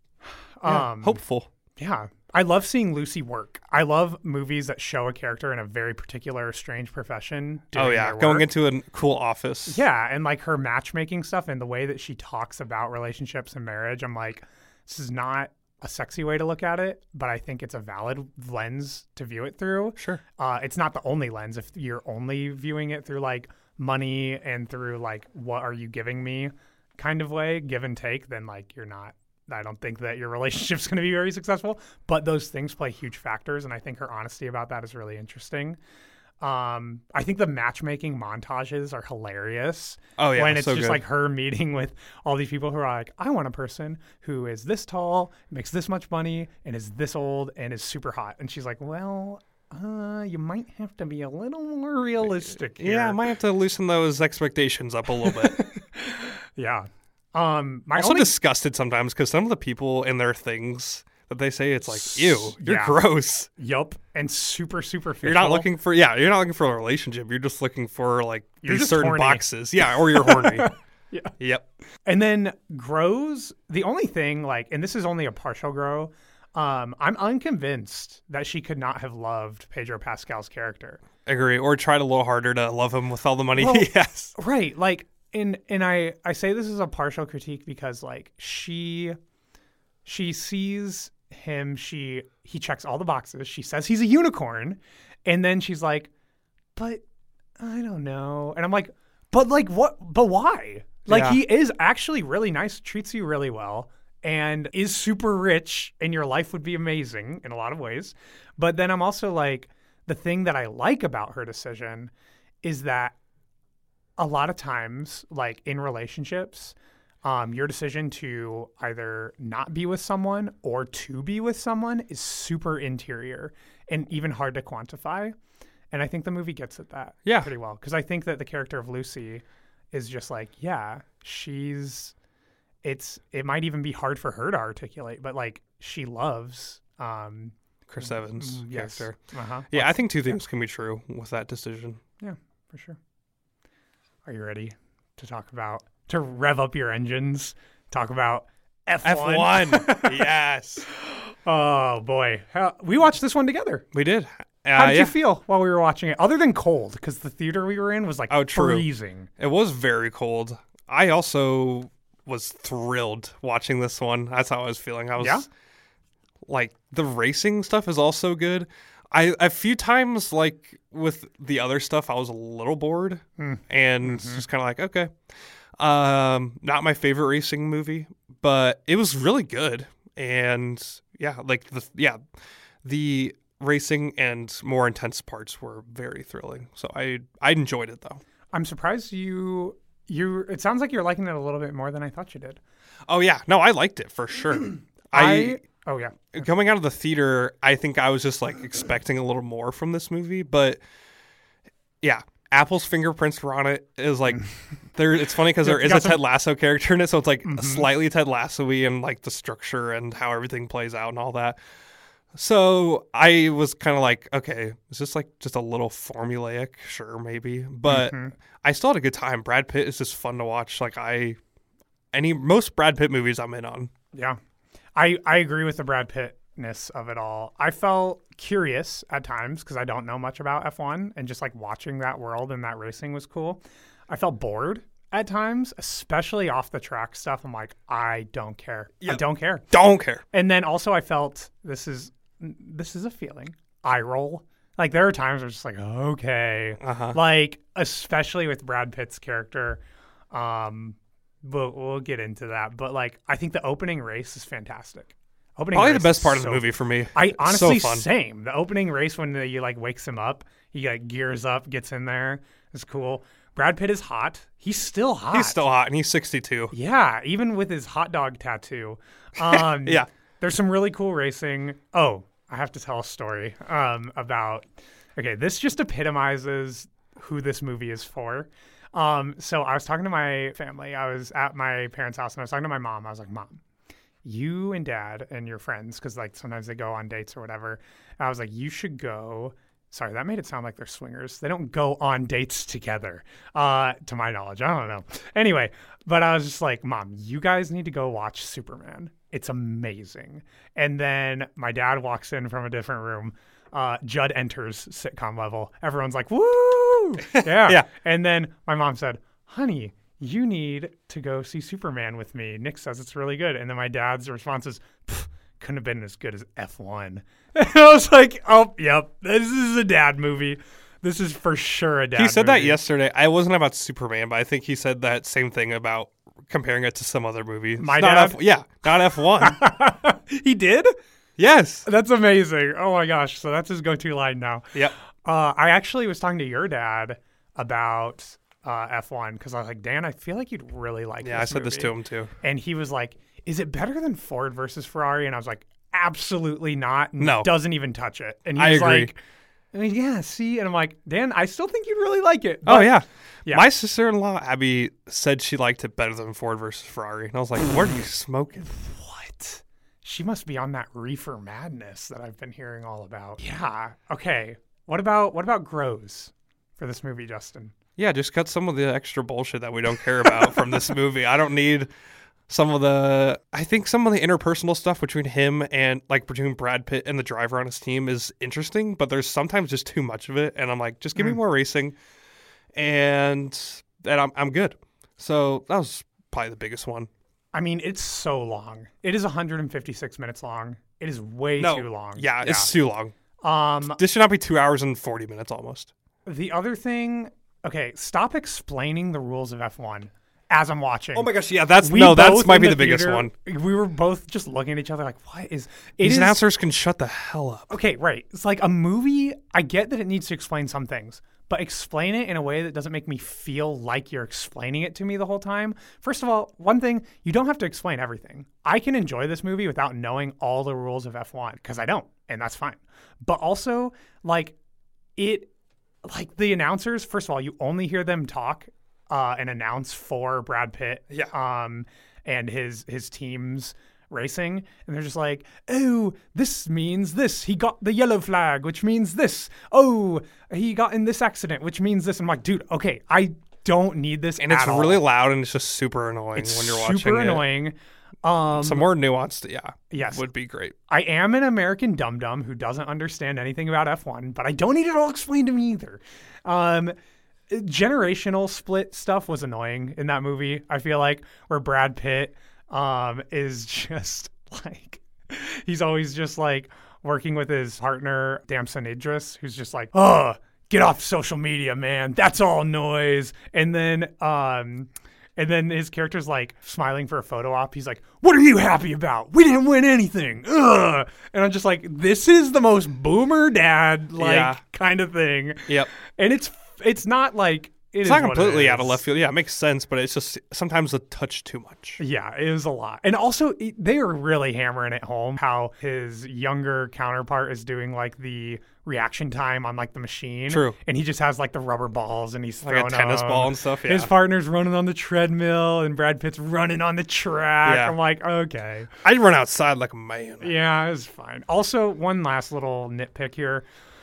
yeah, Um, hopeful. Yeah. I love seeing Lucy work. I love movies that show a character in a very particular strange profession. Doing Oh yeah, their going work. into a cool office. Yeah, and like her matchmaking stuff and the way that she talks about relationships and marriage, I'm like, this is not a sexy way to look at it, but I think it's a valid lens to view it through. Sure. Uh, it's not the only lens. If you're only viewing it through like money and through like what are you giving me kind of way, give and take, then like you're not. I don't think that your relationship's going to be very successful, but those things play huge factors, and I think her honesty about that is really interesting. Um, I think the matchmaking montages are hilarious. Oh yeah, when it's so just good. like her meeting with all these people who are like, I want a person who is this tall, makes this much money, and is this old, and is super hot. And she's like, well, uh, you might have to be a little more realistic here. Yeah, I might have to loosen those expectations up a little bit. Yeah. Um, my also only disgusted sometimes because some of the people in their things that they say, it's like, ew, you're Yeah. gross. yup, and super superficial. You're not looking for yeah, you're not looking for a relationship. You're just looking for like You're these just certain horny. boxes. Yeah, or you're horny. Yeah. Yep. And then grows. The only thing, like, and this is only a partial grow. Um, I'm unconvinced that she could not have loved Pedro Pascal's character. Agree. Or tried a little harder to love him with all the money Well, he has. Right. Like, and and I I say this is a partial critique because like she she sees him, she he checks all the boxes. She says he's a unicorn, and then she's like, but I don't know. And I'm like, but like what? But why? Like Yeah. he is actually really nice, treats you really well, and is super rich, and your life would be amazing in a lot of ways. But then I'm also like, the thing that I like about her decision is that a lot of times, like in relationships, um, your decision to either not be with someone or to be with someone is super interior and even hard to quantify. And I think the movie gets at that Yeah. pretty well. Because I think that the character of Lucy is just like, yeah, she's it's it might even be hard for her to articulate, but like she loves um Chris Evans mm, yes. character. Uh-huh. Yeah, I think two things can be true with that decision. Yeah, for sure. Are you ready to talk about to rev up your engines? Talk about F one. F one. Yes. Oh boy, How, we watched this one together. We did. Uh, How did yeah. you feel while we were watching it? Other than cold, because the theater we were in was like Oh, true. freezing. It was very cold. I also was thrilled watching this one. That's how I was feeling. I was Yeah? like, the racing stuff is also good. I a few times, like with the other stuff, I was a little bored Mm. and Mm-hmm. just kind of like, okay. Um, not my favorite racing movie, but it was really good. And yeah, like the yeah, the racing and more intense parts were very thrilling. So I I enjoyed it though. I'm surprised you you. It sounds like you're liking it a little bit more than I thought you did. Oh yeah, no, I liked it for sure. I, I oh yeah. coming out of the theater, I think I was just like expecting a little more from this movie, but yeah, Apple's fingerprints were on it. It was like there. It's funny because there You is got a some- Ted Lasso character in it, so it's like Mhm. slightly Ted Lasso-y and like the structure and how everything plays out and all that. So I was kind of like, okay, is this like just a little formulaic? Sure, maybe, but Mhm. I still had a good time. Brad Pitt is just fun to watch. Like I, any most Brad Pitt movies I'm in on. Yeah, I I agree with the Brad Pittness of it all. I felt curious at times because I don't know much about F one, and just like watching that world and that racing was cool. I felt bored at times, especially off the track stuff. I'm like, I don't care. I Yeah. don't care. Don't care. And then also I felt this is this is a feeling. Eye roll. Like there are times where it's just like, okay. Uh huh. Like especially with Brad Pitt's character. Um but we'll get into that. But like I think the opening race is fantastic. Opening Probably the race best is part of the so- movie for me. I honestly fun. same. The opening race when he like wakes him up, he like gears up, gets in there. It's cool. Brad Pitt is hot. He's still hot. He's still hot and he's sixty-two. Yeah, even with his hot dog tattoo. Um, Yeah. There's some really cool racing. Oh, I have to tell a story um, about. Okay, this just epitomizes who this movie is for. Um, so I was talking to my family. I was at my parents' house and I was talking to my mom. I was like, Mom, you and Dad and your friends, because like sometimes they go on dates or whatever. I was like, you should go. Sorry, that made it sound like they're swingers. They don't go on dates together, uh, to my knowledge. I don't know. Anyway, but I was just like, Mom, you guys need to go watch Superman. It's amazing. And then my dad walks in from a different room. Uh, Judd enters sitcom level. Everyone's like, woo! Yeah. Yeah. And then my mom said, honey, you need to go see Superman with me. Nick says it's really good. And then my dad's response is, couldn't have been as good as F one. And I was like, oh, yep, this is a dad movie. This is for sure a dad He said movie. that yesterday. I wasn't about Superman, but I think he said that same thing about comparing it to some other movie. My It's not dad? F- yeah, not F one. He did? Yes. That's amazing. Oh my gosh. So that's his go-to line now. Yep. Uh, I actually was talking to your dad about uh, F one because I was like, Dan, I feel like you'd really like Yeah, this I said this movie." to him too. And he was like, is it better than Ford versus Ferrari? And I was like, absolutely not. No. Doesn't even touch it. And he I was agree. like, I mean, yeah, see? And I'm like, Dan, I still think you'd really like it. Oh But- yeah. Yeah. My sister-in-law Abby said she liked it better than Ford versus Ferrari, and I was like, "What are you smoking?" What? She must be on that reefer madness that I've been hearing all about. Yeah. Okay. What about what about Grows for this movie, Justin? Yeah, just cut some of the extra bullshit that we don't care about from this movie. I don't need some of the. I think some of the interpersonal stuff between him and like between Brad Pitt and the driver on his team is interesting, but there's sometimes just too much of it, and I'm like, just give me Mm. more racing, and and I'm I'm good. So that was probably the biggest one. I mean, it's so long. It is one hundred fifty-six minutes long. It is way No, too long. Yeah, it's too long. Um, This should not be two hours and forty minutes almost. the other thing, okay, stop explaining the rules of F one as I'm watching. Oh my gosh, yeah, that's We no, that's both might in be the, biggest theater, one. We were both just looking at each other like, what is it? These is- announcers can shut the hell up. Okay, right. It's like a movie. I get that it needs to explain some things, but explain it in a way that doesn't make me feel like you're explaining it to me the whole time. First of all, one thing, you don't have to explain everything. I can enjoy this movie without knowing all the rules of F one because I don't, and that's fine. But also, like, it, like the announcers, first of all, you only hear them talk uh, and announce for Brad Pitt. Yeah. Um, and his his team's racing, and they're just like, oh, this means this. He got the yellow flag, which means this. Oh, he got in this accident, which means this. I'm like, dude, okay, I don't need this And at it's all. really loud and it's just super annoying It's when you're watching super it. annoying. Um, Some more nuanced, yeah, yes. would be great. I am an American dum-dum who doesn't understand anything about F one, but I don't need it all explained to me either. Um, generational split stuff was annoying in that movie, I feel like, where Brad Pitt um, is just like, he's always just like working with his partner, Damson Idris, who's just like, oh, get off social media, man. That's all noise. And then... Um, And then his character's like smiling for a photo op. He's like, what are you happy about? We didn't win anything. Ugh. And I'm just like, this is the most boomer dad like Yeah. kind of thing. Yep. And it's it's not like it It's is not what it completely out of is. left field. Yeah, it makes sense, but it's just sometimes a touch too much. Yeah, it was a lot. And also, it- they are really hammering it home how his younger counterpart is doing like the reaction time on like the machine. True. And he just has like the rubber balls and he's Like a throwing tennis them. ball and stuff, yeah. His partner's running on the treadmill and Brad Pitt's running on the track. Yeah. I'm like, okay. I'd run outside like a man. Yeah, it's fine. Also, one last little nitpick here.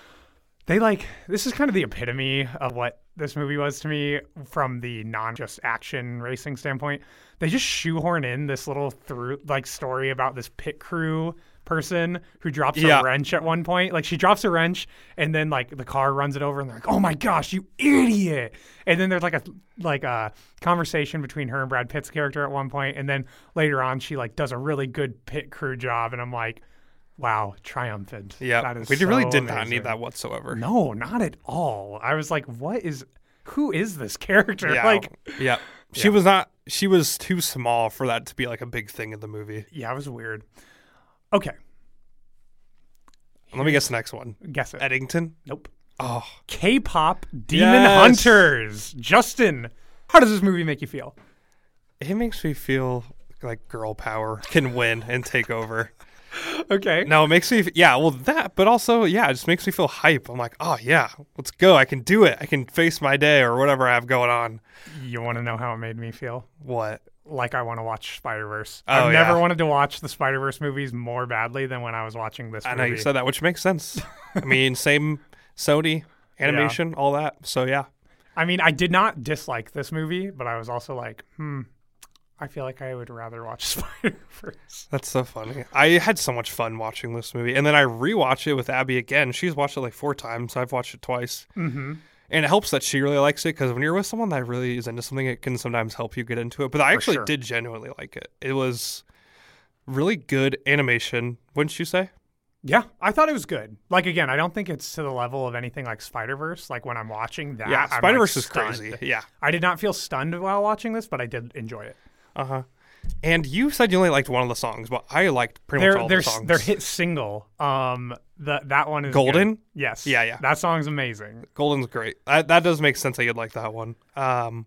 They like, this is kind of the epitome of what this movie was to me from the non just action racing standpoint. They just shoehorn in this little through like story about this pit crew person who drops Yeah. a wrench at one point. Like she drops a wrench and then like the car runs it over and they're like, oh my gosh, you idiot. And then there's like a like a conversation between her and Brad Pitt's character at one point, and then later on she like does a really good pit crew job, and I'm like, wow, triumphant. Yeah, That is we really so did not amazing. need that whatsoever. No, not at all. I was like, what is who is this character? Yeah, Like, yeah. She Yeah. was not. She was too small for that to be like a big thing in the movie. yeah, it was weird. Okay, Let me guess the next one. guess it. Eddington. Nope. Oh, K-pop Demon Yes. Hunters. Justin, how does this movie make you feel? it makes me feel like girl power can win and take over. Okay. No, it makes me. Yeah, well, that, but also, yeah, it just makes me feel hype. I'm like, oh yeah, let's go. I can do it. I can face my day or whatever I have going on. You want to know how it made me feel? What? Like I want to watch Spider-Verse. Oh, I've never yeah. wanted to watch the Spider-Verse movies more badly than when I was watching this I movie. know you said that, which makes sense. I mean, same Sony animation, all that. So yeah. I mean, I did not dislike this movie, but I was also like, hmm, I feel like I would rather watch Spider-Verse. That's so funny. I had so much fun watching this movie. And then I rewatched it with Abby again. She's watched it like four times. I've watched it twice. Mm-hmm. And it helps that she really likes it because when you're with someone that really is into something, it can sometimes help you get into it. But I For actually sure. did genuinely like it. It was really good animation, wouldn't you say? Yeah, I thought it was good. Like, again, I don't think it's to the level of anything like Spider-Verse. Like, when I'm watching that, yeah, I'm, Spider Verse like, is crazy. stunned. Yeah. I did not feel stunned while watching this, but I did enjoy it. Uh huh. And you said you only liked one of the songs, but I liked pretty Their much all their the songs. their hit single, um, the that one is Golden? good. Yes. Yeah, yeah. That song's amazing. Golden's great. That, that does make sense that you'd like that one. Um,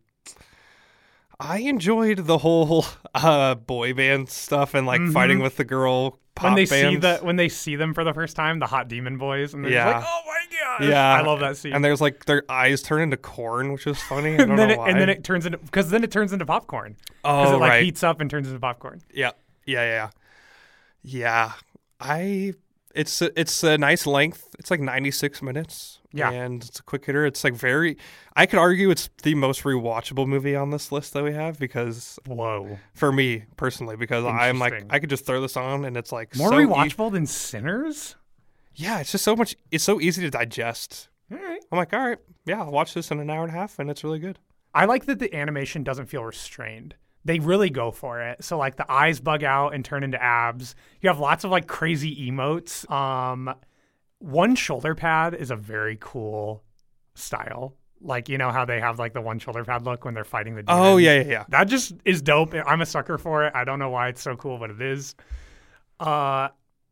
I enjoyed the whole uh, boy band stuff and like Mhm. fighting with the girl pop When they bands. see the when they see them for the first time, the Hot Demon Boys, and they're just Yeah. like, "Oh my god!" Yeah. I love that scene. And there's like their eyes turn into corn, which is funny. I don't and then know it, why. and then it turns into because then it turns into popcorn because oh it like right, heats up and turns into popcorn. yeah, yeah, yeah, yeah. I it's a, it's a nice length. It's like ninety-six minutes. Yeah. and it's a quick hitter. It's like very. I could argue it's the most rewatchable movie on this list that we have because Whoa, for me personally, because I'm like Interesting. I could just throw this on and it's like more so e- rewatchable than Sinners. yeah, it's just so much. It's so easy to digest. All right. I'm like, all right, yeah, I'll watch this in an hour and a half, and it's really good. I like that the animation doesn't feel restrained. They really go for it. So like the eyes bug out and turn into abs. You have lots of like crazy emotes. Um, one shoulder pad is a very cool style. Like, you know how they have like the one shoulder pad look when they're fighting the demons? Oh yeah, yeah, yeah. That just is dope. I'm a sucker for it. I don't know why it's so cool, but it is. Uh,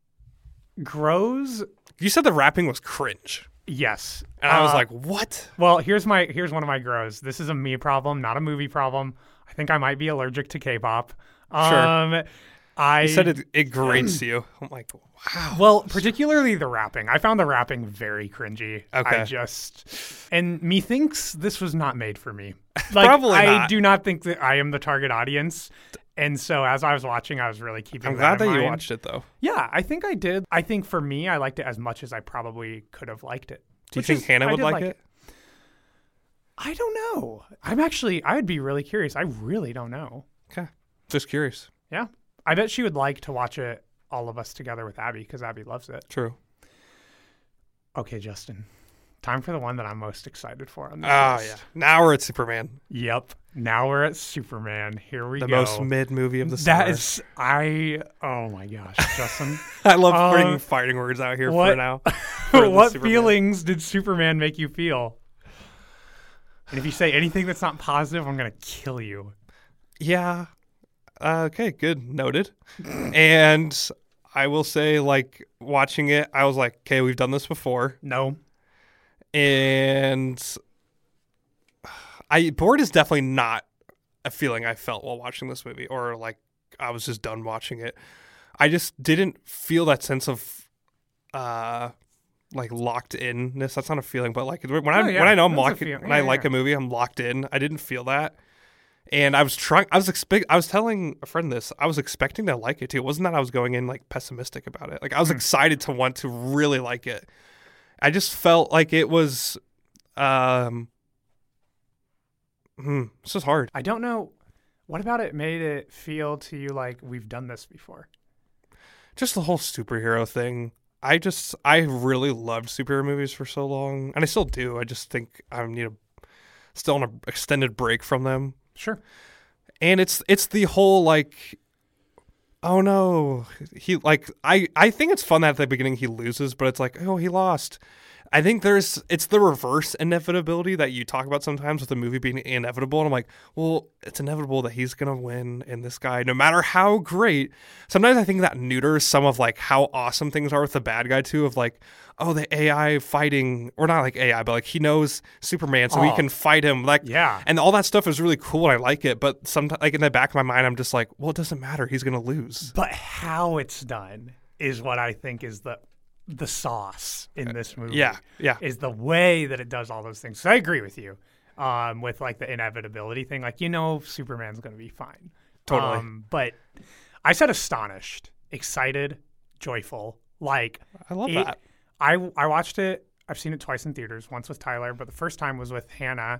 Grows, You said the rapping was cringe, yes. and I was Uh, like, what? well, here's my here's one of my grows. This is a me problem, not a movie problem. I think I might be allergic to K-pop. Um, I You said it, it grates you. I'm like, wow. well, particularly the rapping. I found the rapping very cringy. Okay. I just and methinks this was not made for me. Like, Probably I not. do not think that I am the target audience. And so as I was watching, I was really keeping I'm that glad in that you mind. watched it though. Yeah, I think I did. I think for me, I liked it as much as I probably could have liked it. Do you Which think is- Hannah I would did like it? I don't know. I'm actually, I would be really curious. I really don't know. Okay. Just curious. Yeah. I bet she would like to watch it, all of us together with Abby, because Abby loves it. True. Okay, Justin. Time for the one that I'm most excited for on this Oh, list. yeah. Now we're at Superman, Yep. Now we're at Superman. Here we the go. most mid movie of the summer. That is, I, oh my gosh, Justin. I love Uh, putting fighting words out here what- for now. for the What Superman. feelings did Superman make you feel? And if you say anything that's not positive, I'm going to kill you. Yeah. Uh, okay, good. Noted. And I will say, like, watching it, I was like, okay, we've done this before. No. And I bored is definitely not a feeling I felt while watching this movie, or like I was just done watching it. I just didn't feel that sense of uh like locked inness. That's not a feeling, but like when I Oh, yeah. when I know I'm That's a locked feel- when yeah, I like yeah. a movie, I'm locked in. I didn't feel that. And I was trying I was expect I was telling a friend this. I was expecting to like it too. It wasn't that I was going in like pessimistic about it. Like I was Hmm. excited to want to really like it. I just felt like it was um hmm, this is hard. I don't know. What about it made it feel to you like we've done this before? Just the whole superhero thing. I just I really loved superhero movies for so long, and I still do. I just think I need a still on an extended break from them. Sure. And it's it's the whole like, oh no, he like I I think it's fun that at the beginning he loses, but it's like, oh, he lost. I think there's it's the reverse inevitability that you talk about sometimes with the movie being inevitable, and I'm like, well, it's inevitable that he's gonna win, and this guy, no matter how great. Sometimes I think that neuters some of like how awesome things are with the bad guy too. Of like, oh, the A I fighting, or not like A I, but like he knows Superman, so he Oh. can fight him. Like, Yeah. and all that stuff is really cool, and I like it. But sometimes, like in the back of my mind, I'm just like, well, it doesn't matter. He's gonna lose. But how it's done is what I think is the the sauce in this movie. Yeah, yeah. Is the way that it does all those things. So I agree with you um, with like the inevitability thing. Like, you know, Superman's going to be fine. Totally. Um, but I said astonished, excited, joyful. Like, I love it- that. I, I watched it. I've seen it twice in theaters, once with Tyler, but the first time was with Hannah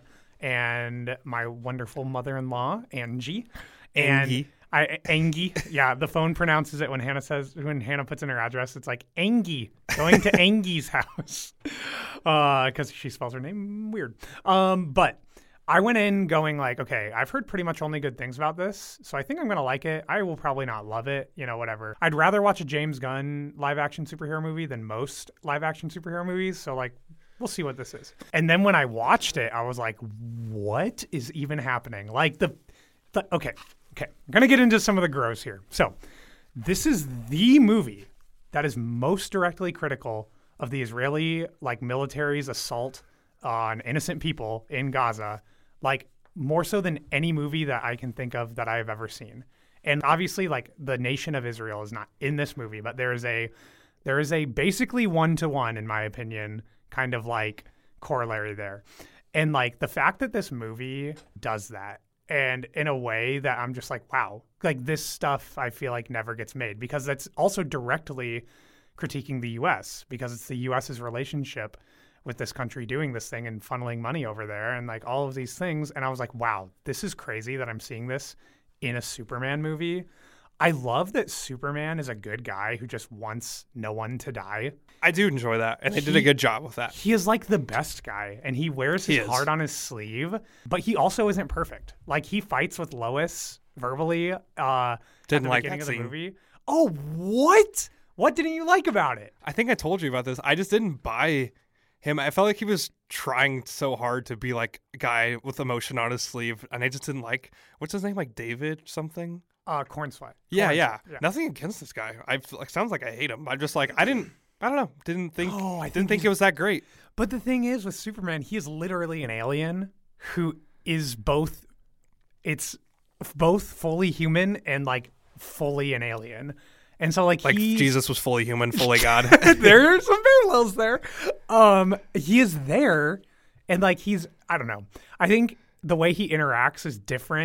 and my wonderful mother-in-law, Angie. And Angie. I Angie. Yeah, the phone pronounces it when Hannah says when Hannah puts in her address. It's like Angie going to Angie's house because she spells her name weird. Um, but I went in going like, okay, I've heard pretty much only good things about this, so I think I'm gonna like it. I will probably not love it, you know, whatever. I'd rather watch a James Gunn live action superhero movie than most live action superhero movies. So like, we'll see what this is. And then when I watched it, I was like, what is even happening? Like the, the okay. Okay, I'm going to get into some of the gross here. So, this is the movie that is most directly critical of the Israeli like military's assault on innocent people in Gaza, like more so than any movie that I can think of that I have ever seen. And obviously like the nation of Israel is not in this movie, but there is a there is a basically one-to-one in my opinion kind of like corollary there. And like the fact that this movie does that, and in a way that I'm just like, wow, like this stuff I feel like never gets made, because that's also directly critiquing the U S because it's the US's relationship with this country doing this thing and funneling money over there and like all of these things. And I was like, wow, this is crazy that I'm seeing this in a Superman movie. I love that Superman is a good guy who just wants no one to die. I do enjoy that, and they did a He- good job with that. He is like the best guy, and he wears He his is. heart on his sleeve, but he also isn't perfect. Like, he fights with Lois verbally uh, at Didn't the like beginning that of the scene. movie. Oh, what? What didn't you like about it? I think I told you about this. I just didn't buy him. I felt like he was trying so hard to be like a guy with emotion on his sleeve, and I just didn't like, what's his name, like David something? Uh, corn sweat. Yeah, Corn yeah, Sweat, Nothing against this guy. I feel like sounds like I hate him. I'm just like I didn't. I don't know. Didn't think. Oh, I didn't think think he's- it was that great. But the thing is, with Superman, he is literally an alien who is both, it's both fully human and like fully an alien. And so like, Like he, Jesus was fully human, fully God. there are some parallels there. Um, he is there, and like he's I don't know. I think the way he interacts is different,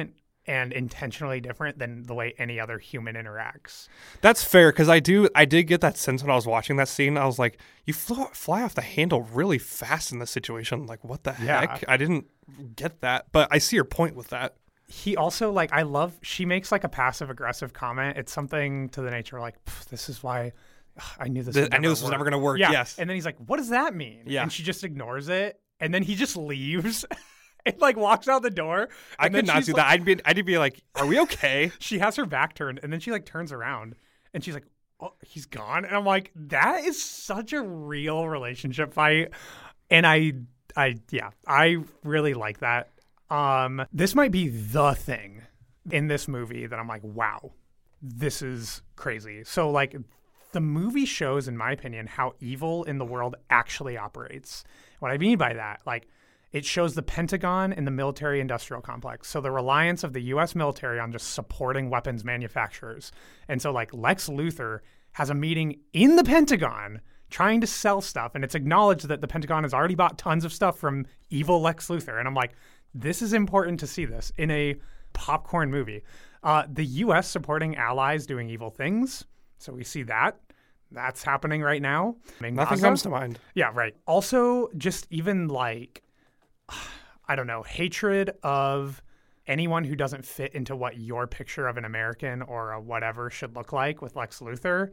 and intentionally different than the way any other human interacts. That's fair, because I do I did get that sense when I was watching that scene. I was like, you fly, fly off the handle really fast in this situation. Like, what the Yeah. heck? I didn't get that, but I see your point with that. He also, like, I love, she makes like a passive aggressive comment. It's something to the nature like, this is why ugh, I knew this The- would I knew never this was work. never going to work. Yeah. Yes. And then he's like, what does that mean? Yeah. And she just ignores it. And then he just leaves and like walks out the door. I And then could not she's do like- that. I'd be I'd be like, are we okay? She has her back turned and then she like turns around and she's like, oh, he's gone. And I'm like, that is such a real relationship fight. And I, I, yeah, I really like that. Um, this might be the thing in this movie that I'm like, wow, this is crazy. So like the movie shows, in my opinion, how evil in the world actually operates. What I mean by that, like, it shows the Pentagon and the military industrial complex. So the reliance of the U S military on just supporting weapons manufacturers. And so like Lex Luthor has a meeting in the Pentagon trying to sell stuff. And it's acknowledged that the Pentagon has already bought tons of stuff from evil Lex Luthor. And I'm like, this is important to see this in a popcorn movie. Uh, the U S supporting allies doing evil things. So we see that. That's happening right now. Nothing Gaza. comes to mind. Yeah, right. Also, just even like, I don't know, hatred of anyone who doesn't fit into what your picture of an American or a whatever should look like with Lex Luthor.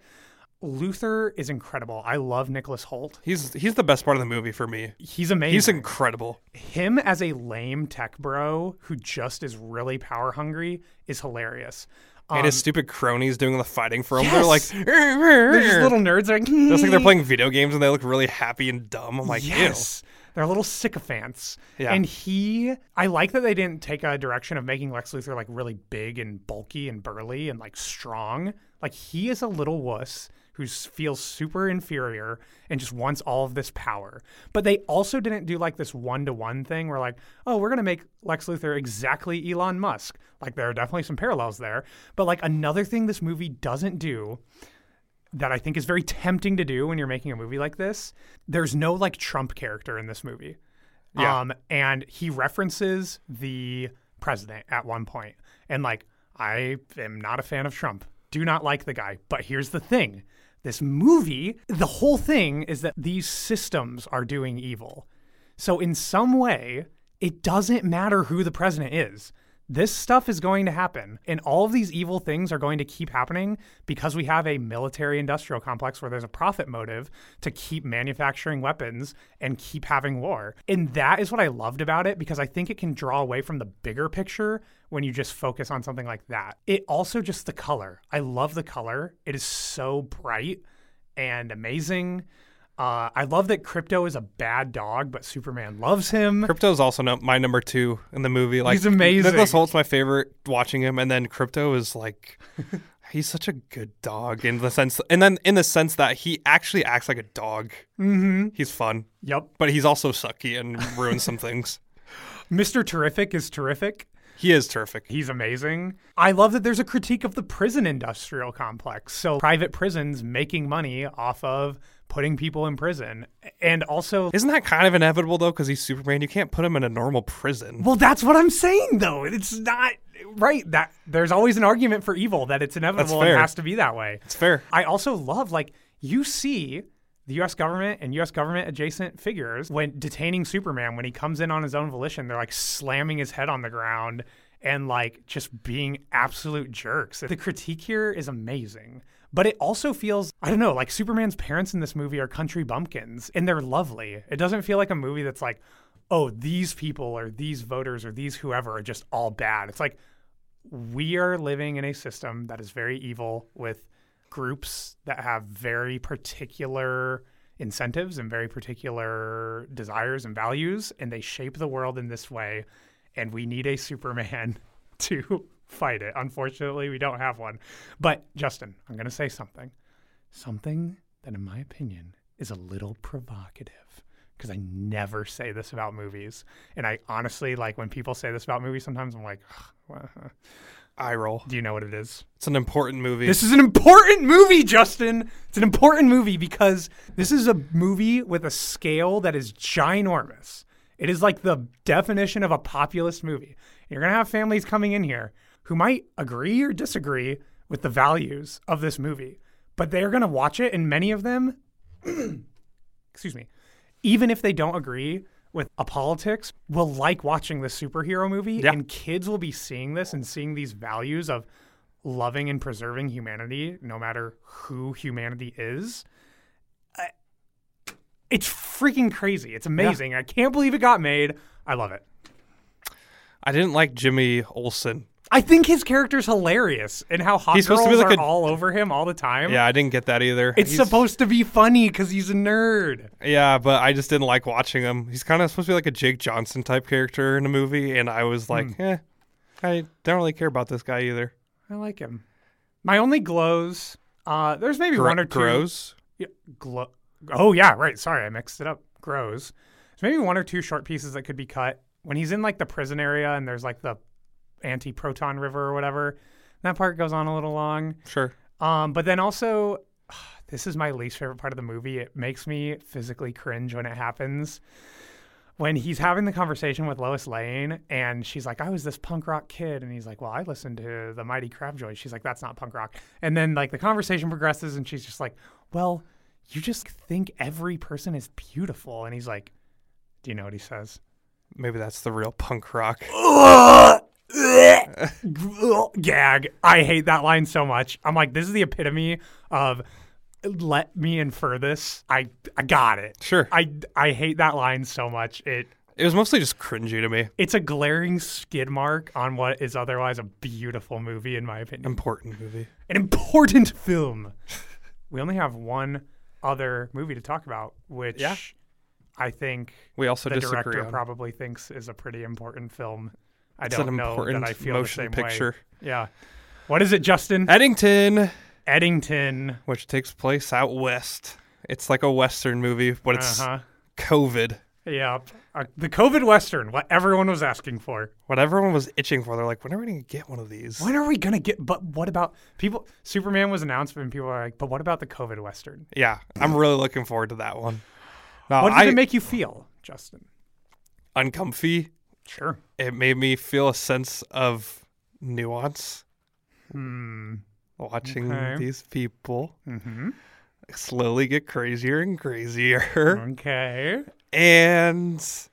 Luthor is incredible. I love Nicholas Hoult. He's he's the best part of the movie for me. He's amazing. He's incredible. Him as a lame tech bro who just is really power hungry is hilarious. Um, And his stupid cronies doing the fighting for him. yes! They're like, they're just little nerds. Like, it's like they're playing video games and they look really happy and dumb. I'm like, yes. They're little sycophants. Yeah. And he, I like that they didn't take a direction of making Lex Luthor like really big and bulky and burly and like strong. Like he is a little wuss who feels super inferior and just wants all of this power. But they also didn't do like this one-to-one thing where like, oh, we're going to make Lex Luthor exactly Elon Musk. Like there are definitely some parallels there. But like another thing this movie doesn't do that I think is very tempting to do when you're making a movie like this, there's no like Trump character in this movie. Yeah. Um, and he references the president at one point. And like, I am not a fan of Trump. Do not like the guy. But here's the thing. This movie, the whole thing is that these systems are doing evil. So in some way, it doesn't matter who the president is. This stuff is going to happen. And all of these evil things are going to keep happening because we have a military industrial complex where there's a profit motive to keep manufacturing weapons and keep having war. And that is what I loved about it because I think it can draw away from the bigger picture when you just focus on something like that. It also just the color. I love the color. It is so bright and amazing. Uh, I love that Crypto is a bad dog, but Superman loves him. Crypto's also no, my number two in the movie. Like, He's amazing. Nicholas Holt's my favorite watching him, and then Crypto is like, he's such a good dog in the sense, and then in the sense that he actually acts like a dog. Mm-hmm. He's fun, Yep. but he's also sucky and ruins some things. Mister Terrific is terrific. He is terrific. He's amazing. I love that there's a critique of the prison industrial complex. So private prisons making money off of putting people in prison. And also, Isn't that kind of inevitable though? Because he's Superman, you can't put him in a normal prison. well, that's what I'm saying though. It's not right. That there's always an argument for evil that it's inevitable and fair. it has to be that way. It's fair. I also love, like, you see the U S government and U S government adjacent figures when detaining Superman, when he comes in on his own volition, they're like slamming his head on the ground and like just being absolute jerks. The critique here is amazing. But it also feels, I don't know, like Superman's parents in this movie are country bumpkins and they're lovely. It doesn't feel like a movie that's like, oh, these people or these voters or these whoever are just all bad. It's like, we are living in a system that is very evil with groups that have very particular incentives and very particular desires and values, and they shape the world in this way. And we need a Superman to fight it. Unfortunately, we don't have one. But Justin, I'm going to say something. Something that, in my opinion, is a little provocative. Because I never say this about movies. And I honestly, like, when people say this about movies, sometimes I'm like, ugh, Eye roll. do you know what it is? It's an important movie. This is an important movie, Justin. It's an important movie because this is a movie with a scale that is ginormous. It is like the definition of a populist movie. You're going to have families coming in here. who might agree or disagree with the values of this movie, but they're going to watch it, and many of them, excuse me, even if they don't agree with a politics, will like watching this superhero movie, Yeah. and kids will be seeing this and seeing these values of loving and preserving humanity, no matter who humanity is. I- It's freaking crazy. It's amazing. I can't believe it got made. I love it. I didn't like Jimmy Olsen. I think his character's hilarious and how hot He's girls supposed to be like are a- all over him all the time. Yeah, I didn't get that either. It's He's- supposed to be funny because he's a nerd. Yeah, but I just didn't like watching him. He's kind of supposed to be like a Jake Johnson type character in a movie, and I was like, Hmm. eh, I don't really care about this guy either. I like him. My only glows, uh, there's maybe Gro- one or two. Grows? Yeah, glow. Oh, yeah, right. Sorry, I mixed it up. Grows. There's maybe one or two short pieces that could be cut. When he's in like the prison area and there's like the anti-proton river or whatever, that part goes on a little long. Sure. Um, but then also, this is my least favorite part of the movie. It makes me physically cringe when it happens. When he's having the conversation with Lois Lane and she's like, I was this punk rock kid. And he's like, well, I listened to the Mighty Crabjoy. She's like, that's not punk rock. And then like the conversation progresses and she's just like, well, you just think every person is beautiful. And he's like, do you know what he says? Maybe that's the real punk rock. Gag. I hate that line so much. I'm like, this is the epitome of let me infer this. I I got it. Sure. I, I hate that line so much. It It was mostly just cringy to me. It's a glaring skid mark on what is otherwise a beautiful movie, in my opinion. Important movie. An important film. We only have one other movie to talk about, which Yeah. I think We also the disagree director on. probably thinks is a pretty important film. I It's don't an know important that I feel motion the same picture. way. Yeah. What is it, Justin? Eddington, Eddington. which takes place out west. It's like a Western movie, but it's Uh-huh. COVID. Yep. Uh, the COVID Western, what everyone was asking for. What everyone was itching for. They're like, when are we going to get one of these? When are we going to get, but what about people? Superman was announced and people are like, but what about the COVID Western? Yeah, I'm really looking forward to that one. No, What did I, it make you feel, Justin? uncomfy. Sure. It made me feel a sense of nuance Hmm. watching Okay. these people Mm-hmm. slowly get crazier and crazier. Okay. And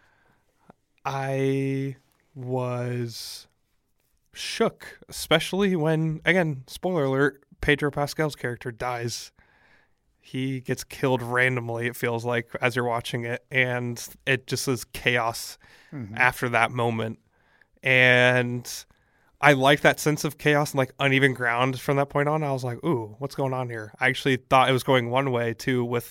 I was shook, especially when, again, spoiler alert, Pedro Pascal's character dies. He gets killed randomly, it feels like, as you're watching it. And it just is chaos Mhm. after that moment. And I like that sense of chaos and like uneven ground from that point on. I was like, ooh, what's going on here? I actually thought it was going one way too, with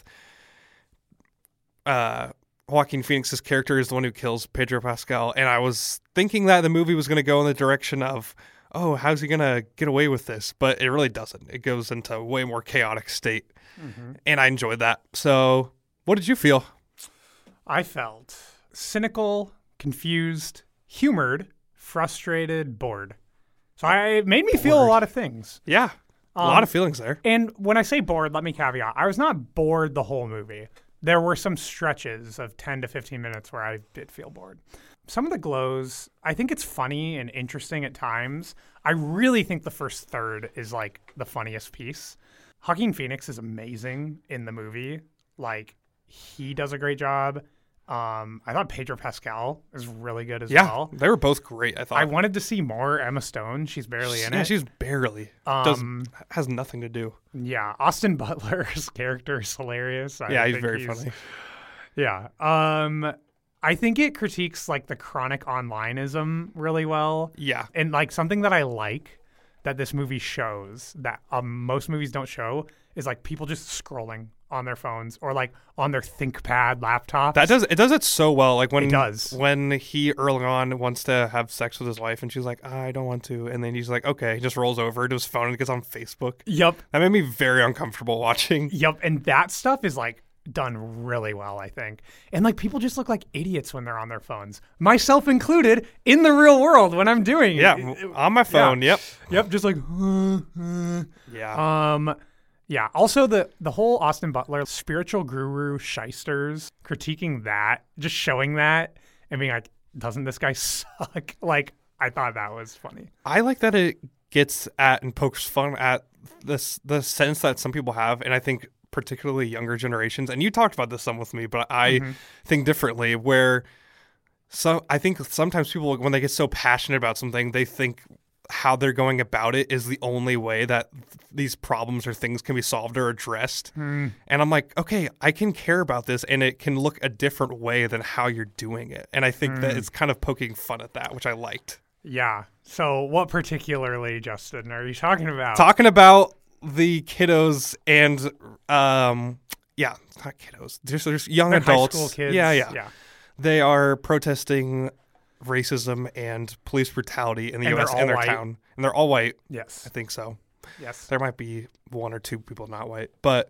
uh, Joaquin Phoenix's character is the one who kills Pedro Pascal. And I was thinking that the movie was going to go in the direction of, oh, how's he going to get away with this? But it really doesn't. It goes into a way more chaotic state. Mm-hmm. And I enjoyed that. So what did you feel? I felt cynical, confused, humored, frustrated, bored. So I, it made me feel a Bored. lot of things. Yeah, a Um, lot of feelings there. And when I say bored, let me caveat. I was not bored the whole movie. There were some stretches of ten to fifteen minutes where I did feel bored. Some of the glows, I think it's funny and interesting at times. I really think the first third is like the funniest piece. Joaquin Phoenix is amazing in the movie. Like, he does a great job. Um, I thought Pedro Pascal is really good as Yeah, well. they were both great, I thought. I wanted to see more Emma Stone. She's barely in yeah, it. she's barely. Does, Um, has nothing to do. Yeah, Austin Butler's character is hilarious. I Yeah, he's think very funny. Yeah. Um, I think it critiques like the chronic onlineism really well. Yeah. And like something that I like that this movie shows that um, most movies don't show is like people just scrolling on their phones or like on their ThinkPad laptops. That does it does it so well. Like when It does. when he early on wants to have sex with his wife and she's like, I don't want to, and then he's like, okay, he just rolls over to his phone and gets on Facebook. Yep. That made me very uncomfortable watching. Yep. And that stuff is like done really well, I think. And like people just look like idiots when they're on their phones, myself included, in the real world when I'm doing Yeah, it. on my phone. Yep. Yep. Just like, uh, uh. Yeah. Um, yeah. Also, the the whole Austin Butler spiritual guru shysters critiquing that, just showing that, and being like, "Doesn't this guy suck?" Like, I thought that was funny. I like that it gets at and pokes fun at this the sense that some people have, and I think particularly younger generations. And you talked about this some with me, but I mm-hmm. think differently. Where so I think sometimes people, when they get so passionate about something, they think how they're going about it is the only way that these problems or things can be solved or addressed. Mm. And I'm like, okay, I can care about this and it can look a different way than how you're doing it. And I think mm. that it's kind of poking fun at that, which I liked. Yeah. So what particularly, Justin, are you talking about? Talking about the kiddos and, um, yeah, not kiddos. There's, there's young They're adults. High school kids. Yeah, yeah, yeah. They are protesting racism and police brutality in the and U S in their white. town. And they're all white. Yes. I think so. Yes. There might be one or two people not white. But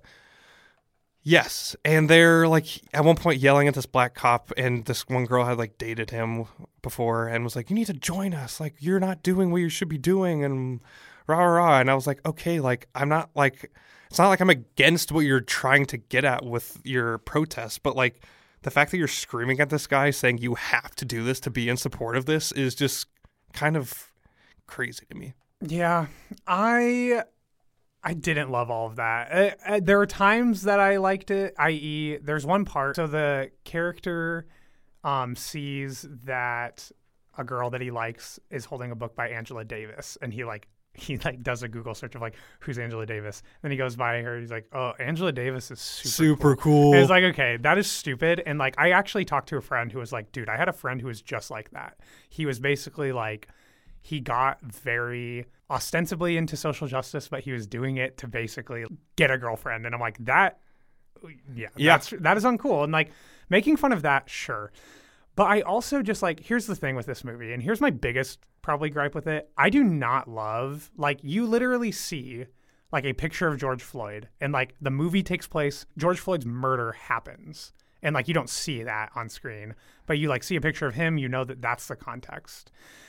yes. And they're like at one point yelling at this black cop, and this one girl had like dated him before and was like, you need to join us. Like, you're not doing what you should be doing, and rah, rah, rah. And I was like, okay, like I'm not like, it's not like I'm against what you're trying to get at with your protest, but like, the fact that you're screaming at this guy saying you have to do this to be in support of this is just kind of crazy to me. Yeah, I I didn't love all of that. Uh, uh, there were times that I liked it, that is, there's one part. So the character um, sees that a girl that he likes is holding a book by Angela Davis, and he like he like does a Google search of like, who's Angela Davis? Then he goes by her. He's like, oh, Angela Davis is super, super cool. cool. And it's like, okay, that is stupid. And like, I actually talked to a friend who was like, dude, I had a friend who was just like that. He was basically like, he got very ostensibly into social justice, but he was doing it to basically get a girlfriend. And I'm like, that, yeah, yeah. That's, that is uncool. And like, making fun of that, sure. But I also just like, here's the thing with this movie, and here's my biggest probably gripe with it. I do not love, like, you literally see like a picture of George Floyd, and like the movie takes place, George Floyd's murder happens, and like you don't see that on screen, but you like see a picture of him, you know that that's the context.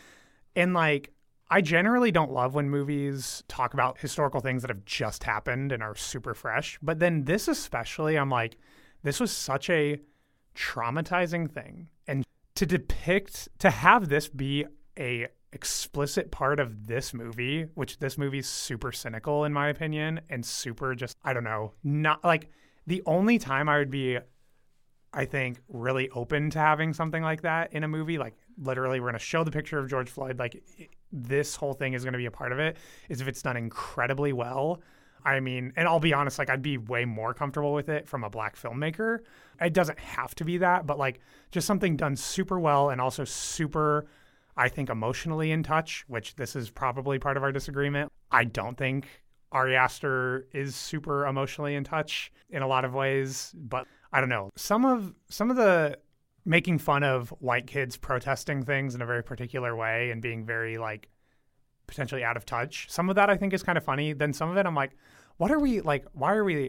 And like, I generally don't love when movies talk about historical things that have just happened and are super fresh, but then this especially, I'm like, this was such a traumatizing thing, and to depict, to have this be a explicit part of this movie, which this movie's super cynical in my opinion, and super just, I don't know, not like the only time I would be, I think, really open to having something like that in a movie, like literally we're going to show the picture of George Floyd, like this whole thing is going to be a part of it, is if it's done incredibly well. I mean, and I'll be honest, like I'd be way more comfortable with it from a black filmmaker. It doesn't have to be that, but like just something done super well and also super, I think, emotionally in touch, which this is probably part of our disagreement. I don't think Ari Aster is super emotionally in touch in a lot of ways, but I don't know. Some of some of the making fun of white kids protesting things in a very particular way and being very like potentially out of touch, some of that I think is kind of funny. Then some of it I'm like, what are we like, why are we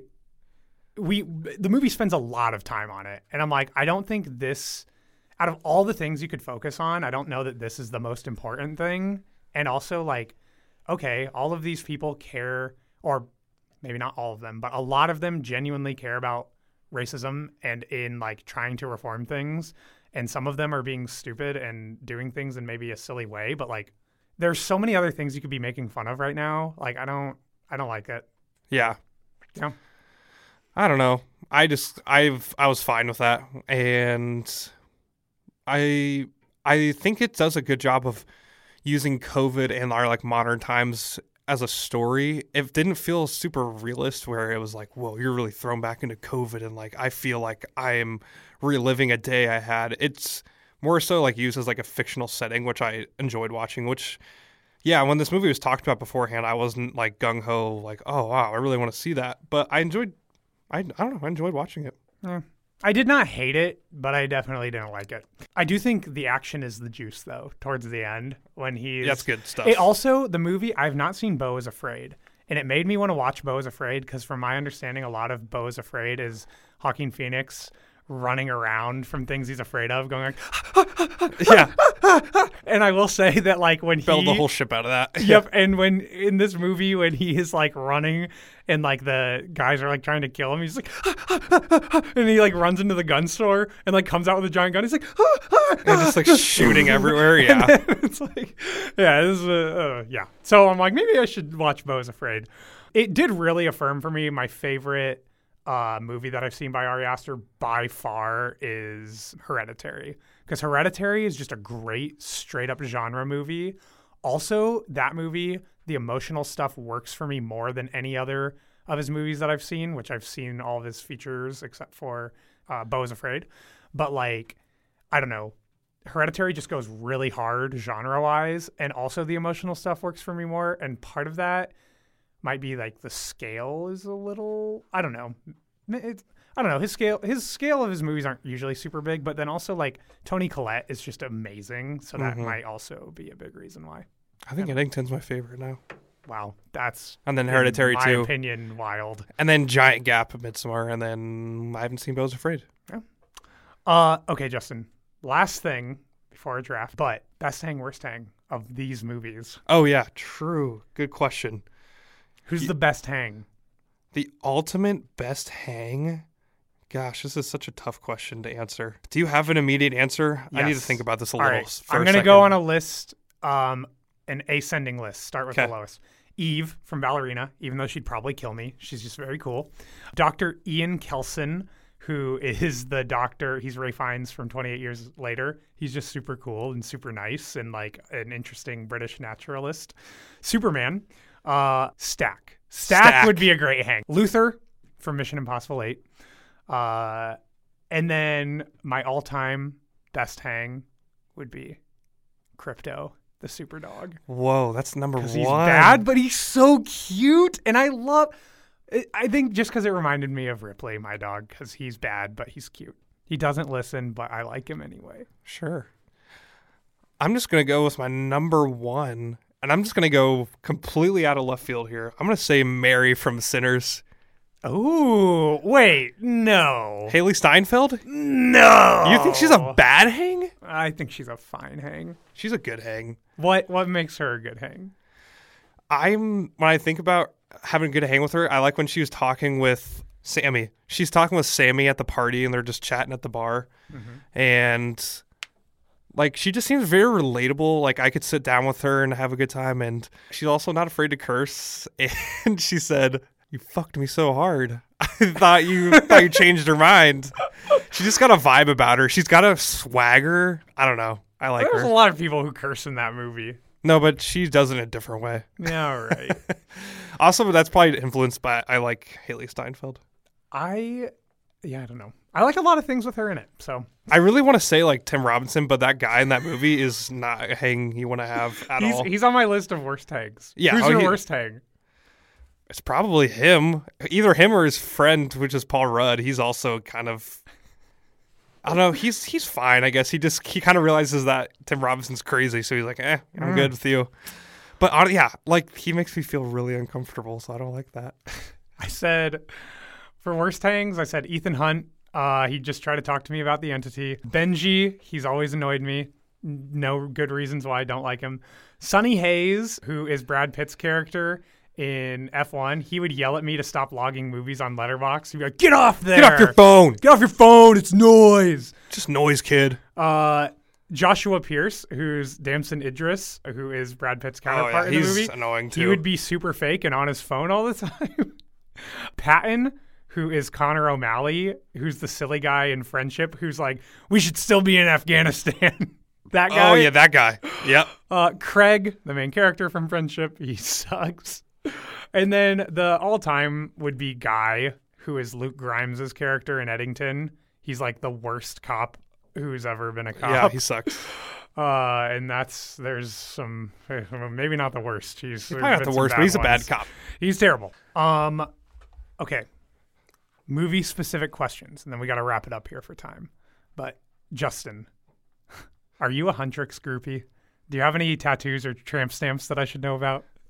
we the movie spends a lot of time on it, and I'm like, I don't think this, out of all the things you could focus on, I don't know that this is the most important thing. And also like, okay, all of these people care, or maybe not all of them, but a lot of them genuinely care about racism and in like trying to reform things, and some of them are being stupid and doing things in maybe a silly way, but like there's so many other things you could be making fun of right now. Like I don't I don't like it. Yeah. Yeah. I don't know. I just I've I was fine with that, and I I think it does a good job of using COVID and our like modern times as a story. It didn't feel super realist where it was like, whoa, you're really thrown back into COVID, and like I feel like I'm reliving a day I had. It's more so like used as like a fictional setting, which I enjoyed watching, which yeah, when this movie was talked about beforehand, I wasn't like gung-ho like, oh wow, I really want to see that. But I enjoyed I I don't know, I enjoyed watching it. Yeah. I did not hate it, but I definitely didn't like it. I do think the action is the juice, though, towards the end when he's... That's good stuff. It also, the movie, I've not seen Beau is Afraid, and it made me want to watch Beau is Afraid because from my understanding, a lot of Beau is Afraid is Joaquin Phoenix running around from things he's afraid of, going like, Yeah. and I will say that like when Build he the whole ship out of that. Yep, and when in this movie when he is like running and like the guys are like trying to kill him, he's like, and he like runs into the gun store and like comes out with a giant gun. He's like, And just like shooting everywhere. Yeah. and then it's like, yeah, this is uh, uh, yeah. So I'm like, maybe I should watch Beau is Afraid. It did really affirm for me my favorite uh, movie that I've seen by Ari Aster by far is Hereditary, because Hereditary is just a great straight up genre movie. Also, that movie, the emotional stuff works for me more than any other of his movies that I've seen, which I've seen all of his features except for uh, Beau is Afraid. But like, I don't know. Hereditary just goes really hard genre-wise, and also the emotional stuff works for me more. And part of that might be like the scale is a little, I don't know. It's, I don't know. His scale, his scale of his movies aren't usually super big, but then also like Toni Collette is just amazing, so that Mhm. might also be a big reason why. I think Eddington's my favorite now. Wow, that's And then Hereditary in my too. opinion, wild. And then Giant Gap of Midsommar. And then I haven't seen Beau is Afraid. Uh, okay, Justin. Last thing before our draft, but best hang, worst hang of these movies. Oh, yeah. True. Good question. Who's Y- the best hang? The ultimate best hang? Gosh, this is such a tough question to answer. Do you have an immediate answer? I need to Yes. think about this a All little. right, s- for I'm a gonna go on second. a list, um, an ascending list. Start with Okay. the lowest. Eve from Ballerina, even though she'd probably kill me, she's just very cool. Doctor Ian Kelson, who is the doctor. He's Ray Fiennes from twenty-eight Years Later. He's just super cool and super nice and like an interesting British naturalist. Superman, uh, Stack. Stack. Stack. would be a great hang. Luther from Mission Impossible eight. Uh, and then my all-time best hang would be Crypto, the super dog. Whoa, that's number one. Because he's bad, but he's so cute. And I love it. I think just because it reminded me of Ripley, my dog, because he's bad, but he's cute. He doesn't listen, but I like him anyway. Sure. I'm just going to go with my number one, and I'm just going to go completely out of left field here. I'm going to say Mary from Sinners. Oh, wait, no. Haley Steinfeld? No. You think she's a bad hang? I think she's a fine hang. She's a good hang. What What makes her a good hang? I'm when I think about having a good hang with her, I like when she was talking with Sammy. She's talking with Sammy at the party and they're just chatting at the bar. Mm-hmm. And like she just seems very relatable. Like I could sit down with her and have a good time, and she's also not afraid to curse. And she said, "You fucked me so hard. I thought you thought you changed her mind." She just got a vibe about her. She's got a swagger. I don't know. I like There's her. a lot of people who curse in that movie. No, but she does it in a different way. Yeah, all right. Also, that's probably influenced by I like Haley Steinfeld. I, yeah, I don't know. I like a lot of things with her in it. So I really want to say like Tim Robinson, but that guy in that movie is not a hang you want to have at he's all. he's on my list of worst hangs. Yeah, Who's oh, your he- worst hang? It's probably him. Either him or his friend, which is Paul Rudd. He's also kind of I don't know. He's he's fine, I guess. He just he kind of realizes that Tim Robinson's crazy, so he's like, eh, I'm Mm. good with you. But uh, yeah, like he makes me feel really uncomfortable, so I don't like that. I said for worst hangs, I said Ethan Hunt. Uh, he just tried to talk to me about the entity. Benji, he's always annoyed me. N- No good reasons why I don't like him. Sonny Hayes, who is Brad Pitt's character in F one, he would yell at me to stop logging movies on Letterboxd. He'd be like, "Get off there! Get off your phone. Get off your phone! It's noise." Just noise, kid. Uh, Joshua Pierce, who's Damson Idris, who is Brad Pitt's Oh counterpart yeah, in the he's movie. annoying too. He would be super fake and on his phone all the time. Patton, who is Connor O'Malley, who's the silly guy in Friendship, who's like, "We should still be in Afghanistan." That guy. Oh yeah, that guy. Yep. Uh, Craig, the main character from Friendship, he sucks. And then the all-time would be Guy, who is Luke Grimes' character in Eddington. He's like the worst cop who's ever been a cop. Yeah, he sucks. Uh, and that's there's some maybe not the worst. He's, He's probably not the worst, but he's a bad cop. He's terrible. Um, okay. Movie specific questions, and then we got to wrap it up here for time. But Justin, are you a Huntrix groupie? Do you have any tattoos or tramp stamps that I should know about?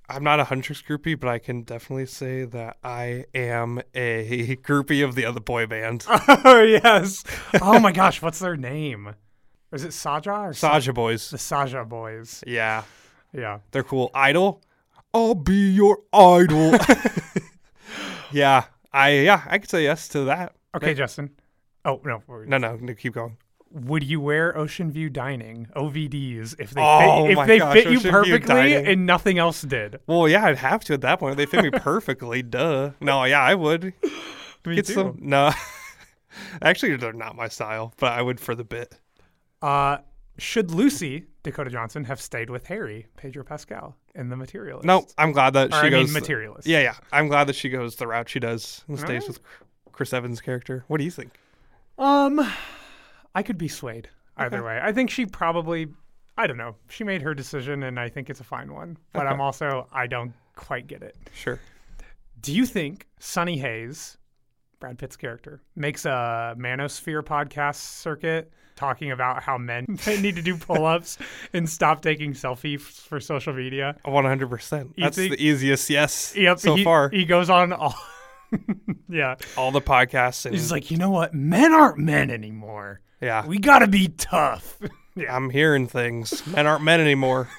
I'm not a Huntress groupie, but I can definitely say that I am a groupie of the other boy band. Oh, yes. Oh, my gosh. What's their name? Is it Saja or Saja Boys. The Saja Boys. Yeah. Yeah. They're cool. Idol. I'll be your idol. yeah. I yeah, I could say yes to that. Okay, right. Justin. Oh, no. No, no, no, keep going. Would you wear Ocean View Dining, O V Ds, if they oh fit, if my they gosh, fit you Ocean perfectly and nothing else did? Well, yeah, I'd have to at that point. They fit me perfectly. Duh. No, yeah, I would. Me Get too. Some, no. Actually, they're not my style, but I would for the bit. Uh, should Lucy, Dakota Johnson, have stayed with Harry, Pedro Pascal, in The Materialist? No, I'm glad that or, she I goes. Mean, Materialist. Yeah, yeah. I'm glad that she goes the route she does and stays right. with Chris Evans' character. What do you think? Um, I could be swayed either Okay. way. I think she probably, I don't know. She made her decision, and I think it's a fine one. But Okay. I'm also, I don't quite get it. Sure. Do you think Sonny Hayes, Brad Pitt's character, makes a manosphere podcast circuit talking about how men need to do pull-ups and stop taking selfies for social media? one hundred percent. You That's think- the easiest yes Yep, so he, far. He goes on all, yeah. All the podcasts. And, He's like, you know what? Men aren't men anymore. yeah. We got to be tough. yeah. I'm hearing things. Men aren't men anymore.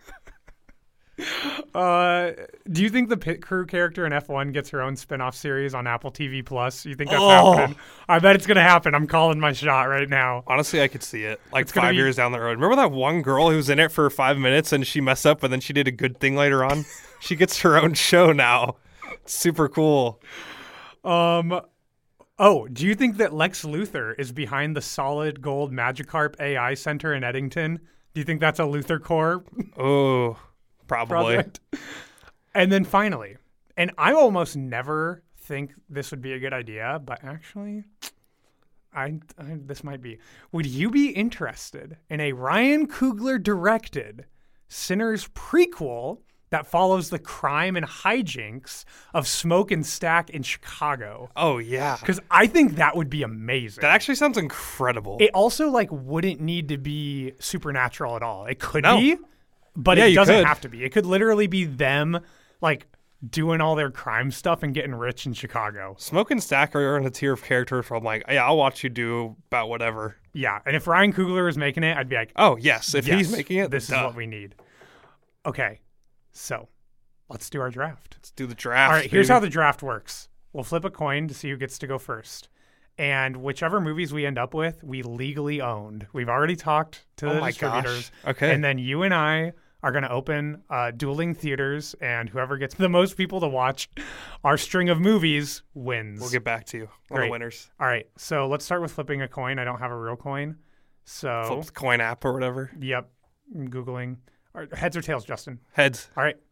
Uh, do you think the Pit Crew character in F one gets her own spin-off series on Apple T V Plus? You think that's Oh. happening? I bet it's going to happen. I'm calling my shot right now. Honestly, I could see it. Like It's gonna five be- years down the road. Remember that one girl who was in it for five minutes and she messed up, but then she did a good thing later on? She gets her own show now. Super cool. Um, oh, do you think that Lex Luthor is behind the Solid Gold Magikarp A I Center in Eddington? Do you think that's a Luthor Core Oh, probably. project? And then finally, and I almost never think this would be a good idea, but actually, I, I this might be. Would you be interested in a Ryan Coogler directed Sinners prequel that follows the crime and hijinks of Smoke and Stack in Chicago? Oh, yeah. Because I think that would be amazing. That actually sounds incredible. It also like wouldn't need to be supernatural at all. It could No. be, but Yeah, it you doesn't could. have to be. It could literally be them like doing all their crime stuff and getting rich in Chicago. Smoke and Stack are in a tier of characters where I'm like, yeah, I'll watch you do about whatever. Yeah, and if Ryan Coogler is making it, I'd be like, Oh, yes. If yes, he's making it, this duh. is what we need. Okay, so let's do our draft. Let's do the draft. All right, here's baby. how the draft works. We'll flip a coin to see who gets to go first. And whichever movies we end up with, we legally owned. We've already talked to Oh the my distributors. gosh. Okay. And then you and I are going to open uh, dueling theaters, and whoever gets the most people to watch our string of movies wins. We'll get back to you on Great. the winners. All right, so let's start with flipping a coin. I don't have a real coin. So, Flip the coin app or whatever. yep, I'm Googling. All right, heads or tails, Justin? Heads. All right.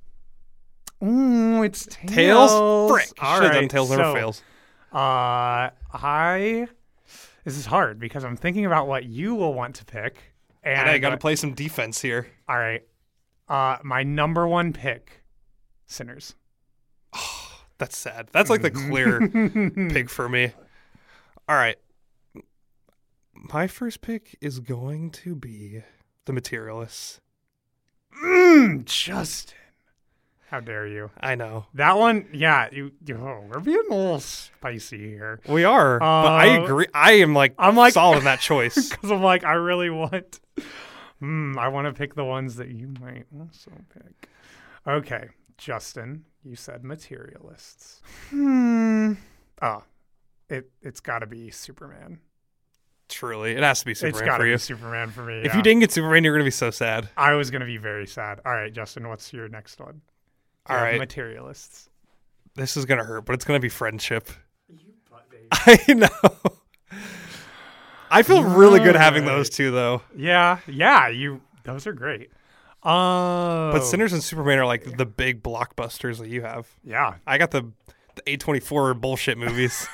Ooh, it's tails. Tails? Frick. All Should've right, done tails never so, fails. Uh, I. This is hard because I'm thinking about what you will want to pick. And And I got to play some defense here. all right. Uh, my number one pick, Sinners. That's sad. That's like the clear pick for me. All right. My first pick is going to be The Materialists. Mm, Justin. How dare you? I know. That one, yeah, you, you oh, we're being a little spicy here. We are. but I Uh, agree. I am like, I'm like- solid in that choice. Because I'm like, I really want, hmm, I want to pick the ones that you might also pick. Okay, Justin, you said Materialists. Hmm. Oh, it, it's got to be Superman. Truly. It has to be It's Superman got for to you. be Superman for me. If yeah. you didn't get Superman, you're going to be so sad. I was going to be very sad. All right, Justin, what's your next one? All Yeah, right. Materialists. This is going to hurt, but it's going to be Friendship. You butt baby. I know. I feel really good having Alright. those two, though. Yeah, yeah, you. Those are great. Oh, But Sinners and Superman are like the big blockbusters that you have. yeah. I got the the A twenty-four bullshit movies.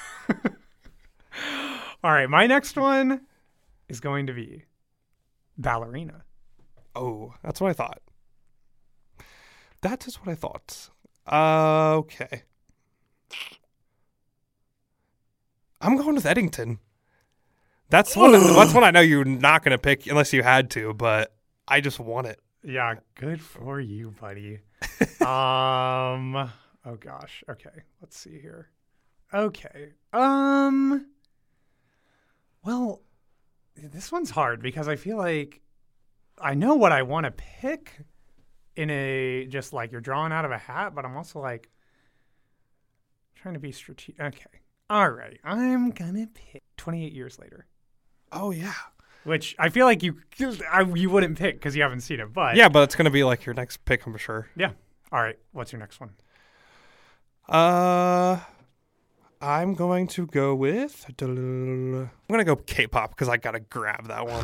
All right, my next one is going to be Ballerina. Oh, that's what I thought. That is what I thought. Uh, okay. I'm going with Eddington. That's one. That's one I know you're not going to pick unless you had to, but I just want it. Yeah, good for you, buddy. um. Oh gosh. Okay. Let's see here. Okay. Um. Well, this one's hard because I feel like I know what I want to pick in a just like you're drawing out of a hat, but I'm also like trying to be strategic. Okay. All right. I'm gonna pick twenty-eight years later. Oh yeah. Which I feel like you I, you wouldn't pick because you haven't seen it, but Yeah, but it's gonna be like your next pick, I'm sure. yeah. All right, what's your next one? Uh, I'm going to go with. I'm gonna go K-pop because I gotta grab that one.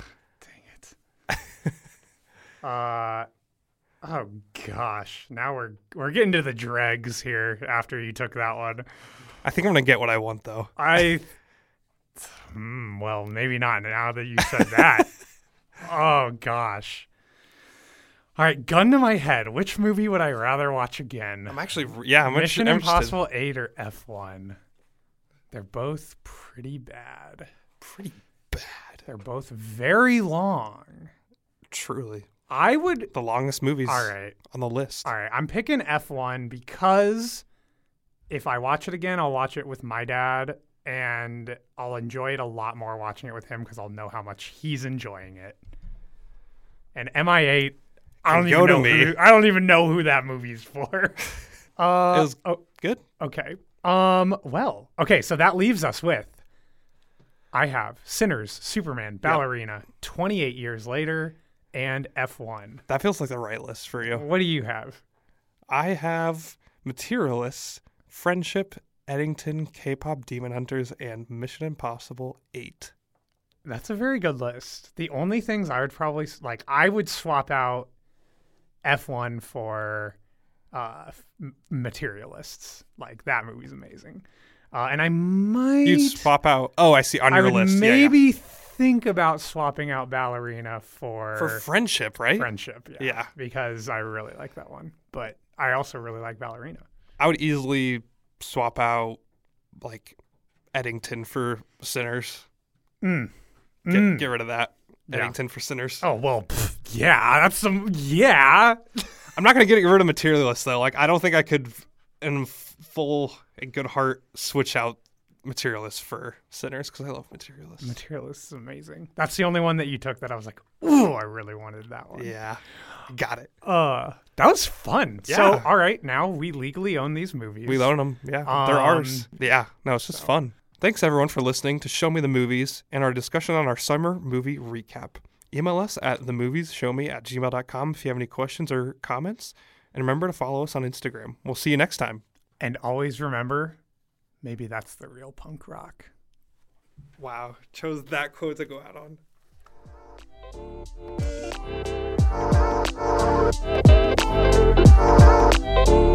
Dang it. uh, oh gosh, now we're we're getting to the dregs here. After you took that one, I think I'm gonna get what I want though. I. Hmm, well, maybe not now that you said that. Oh, gosh. All right, gun to my head. Which movie would I rather watch again? I'm actually, yeah, I'm Mission I'm Impossible eight or F one? They're both pretty bad. Pretty bad. They're both very long. Truly. I would... The longest movies All right. on the list. All right, I'm picking F one because if I watch it again, I'll watch it with my dad. And I'll enjoy it a lot more watching it with him because I'll know how much he's enjoying it. And M I eight, I don't Go even to know me. who, I don't even know who that movie's for. uh, It was oh, good. okay. Um. Well. Okay. So that leaves us with. I have Sinners, Superman, Ballerina, twenty-eight years later, and F one. That feels like the right list for you. What do you have? I have Materialists, Friendship, Eddington, K-pop Demon Hunters, and Mission Impossible eight. That's a very good list. The only things I would probably like, I would swap out F one for uh, Materialists. Like that movie's amazing, uh, and I might You'd swap out. Oh, I see on I your would list. maybe yeah, yeah. think about swapping out Ballerina for For Friendship, right? Friendship. Yeah, Yeah. because I really like that one, but I also really like Ballerina. I would easily swap out like Eddington for Sinners. Mm. Get, Mm. get rid of that. Yeah. Eddington for Sinners. Oh well, pff, yeah, that's some yeah. I'm not gonna get rid of Materialists though. Like I don't think I could, in full and good heart, switch out Materialists for Sinners because I love Materialists. Materialist is amazing. That's the only one that you took that I was like, ooh, I really wanted that one. Yeah, got it. Uh, that was fun. Yeah. So, all right, now we legally own these movies. We own them. Yeah, they're Um, ours. Yeah, no, it's just fun. Thanks everyone for listening to Show Me the Movies and our discussion on our summer movie recap. Email us at themoviesshowme at gmail dot com if you have any questions or comments. And remember to follow us on Instagram. We'll see you next time. And always remember, maybe that's the real punk rock. Wow, chose that quote to go out on.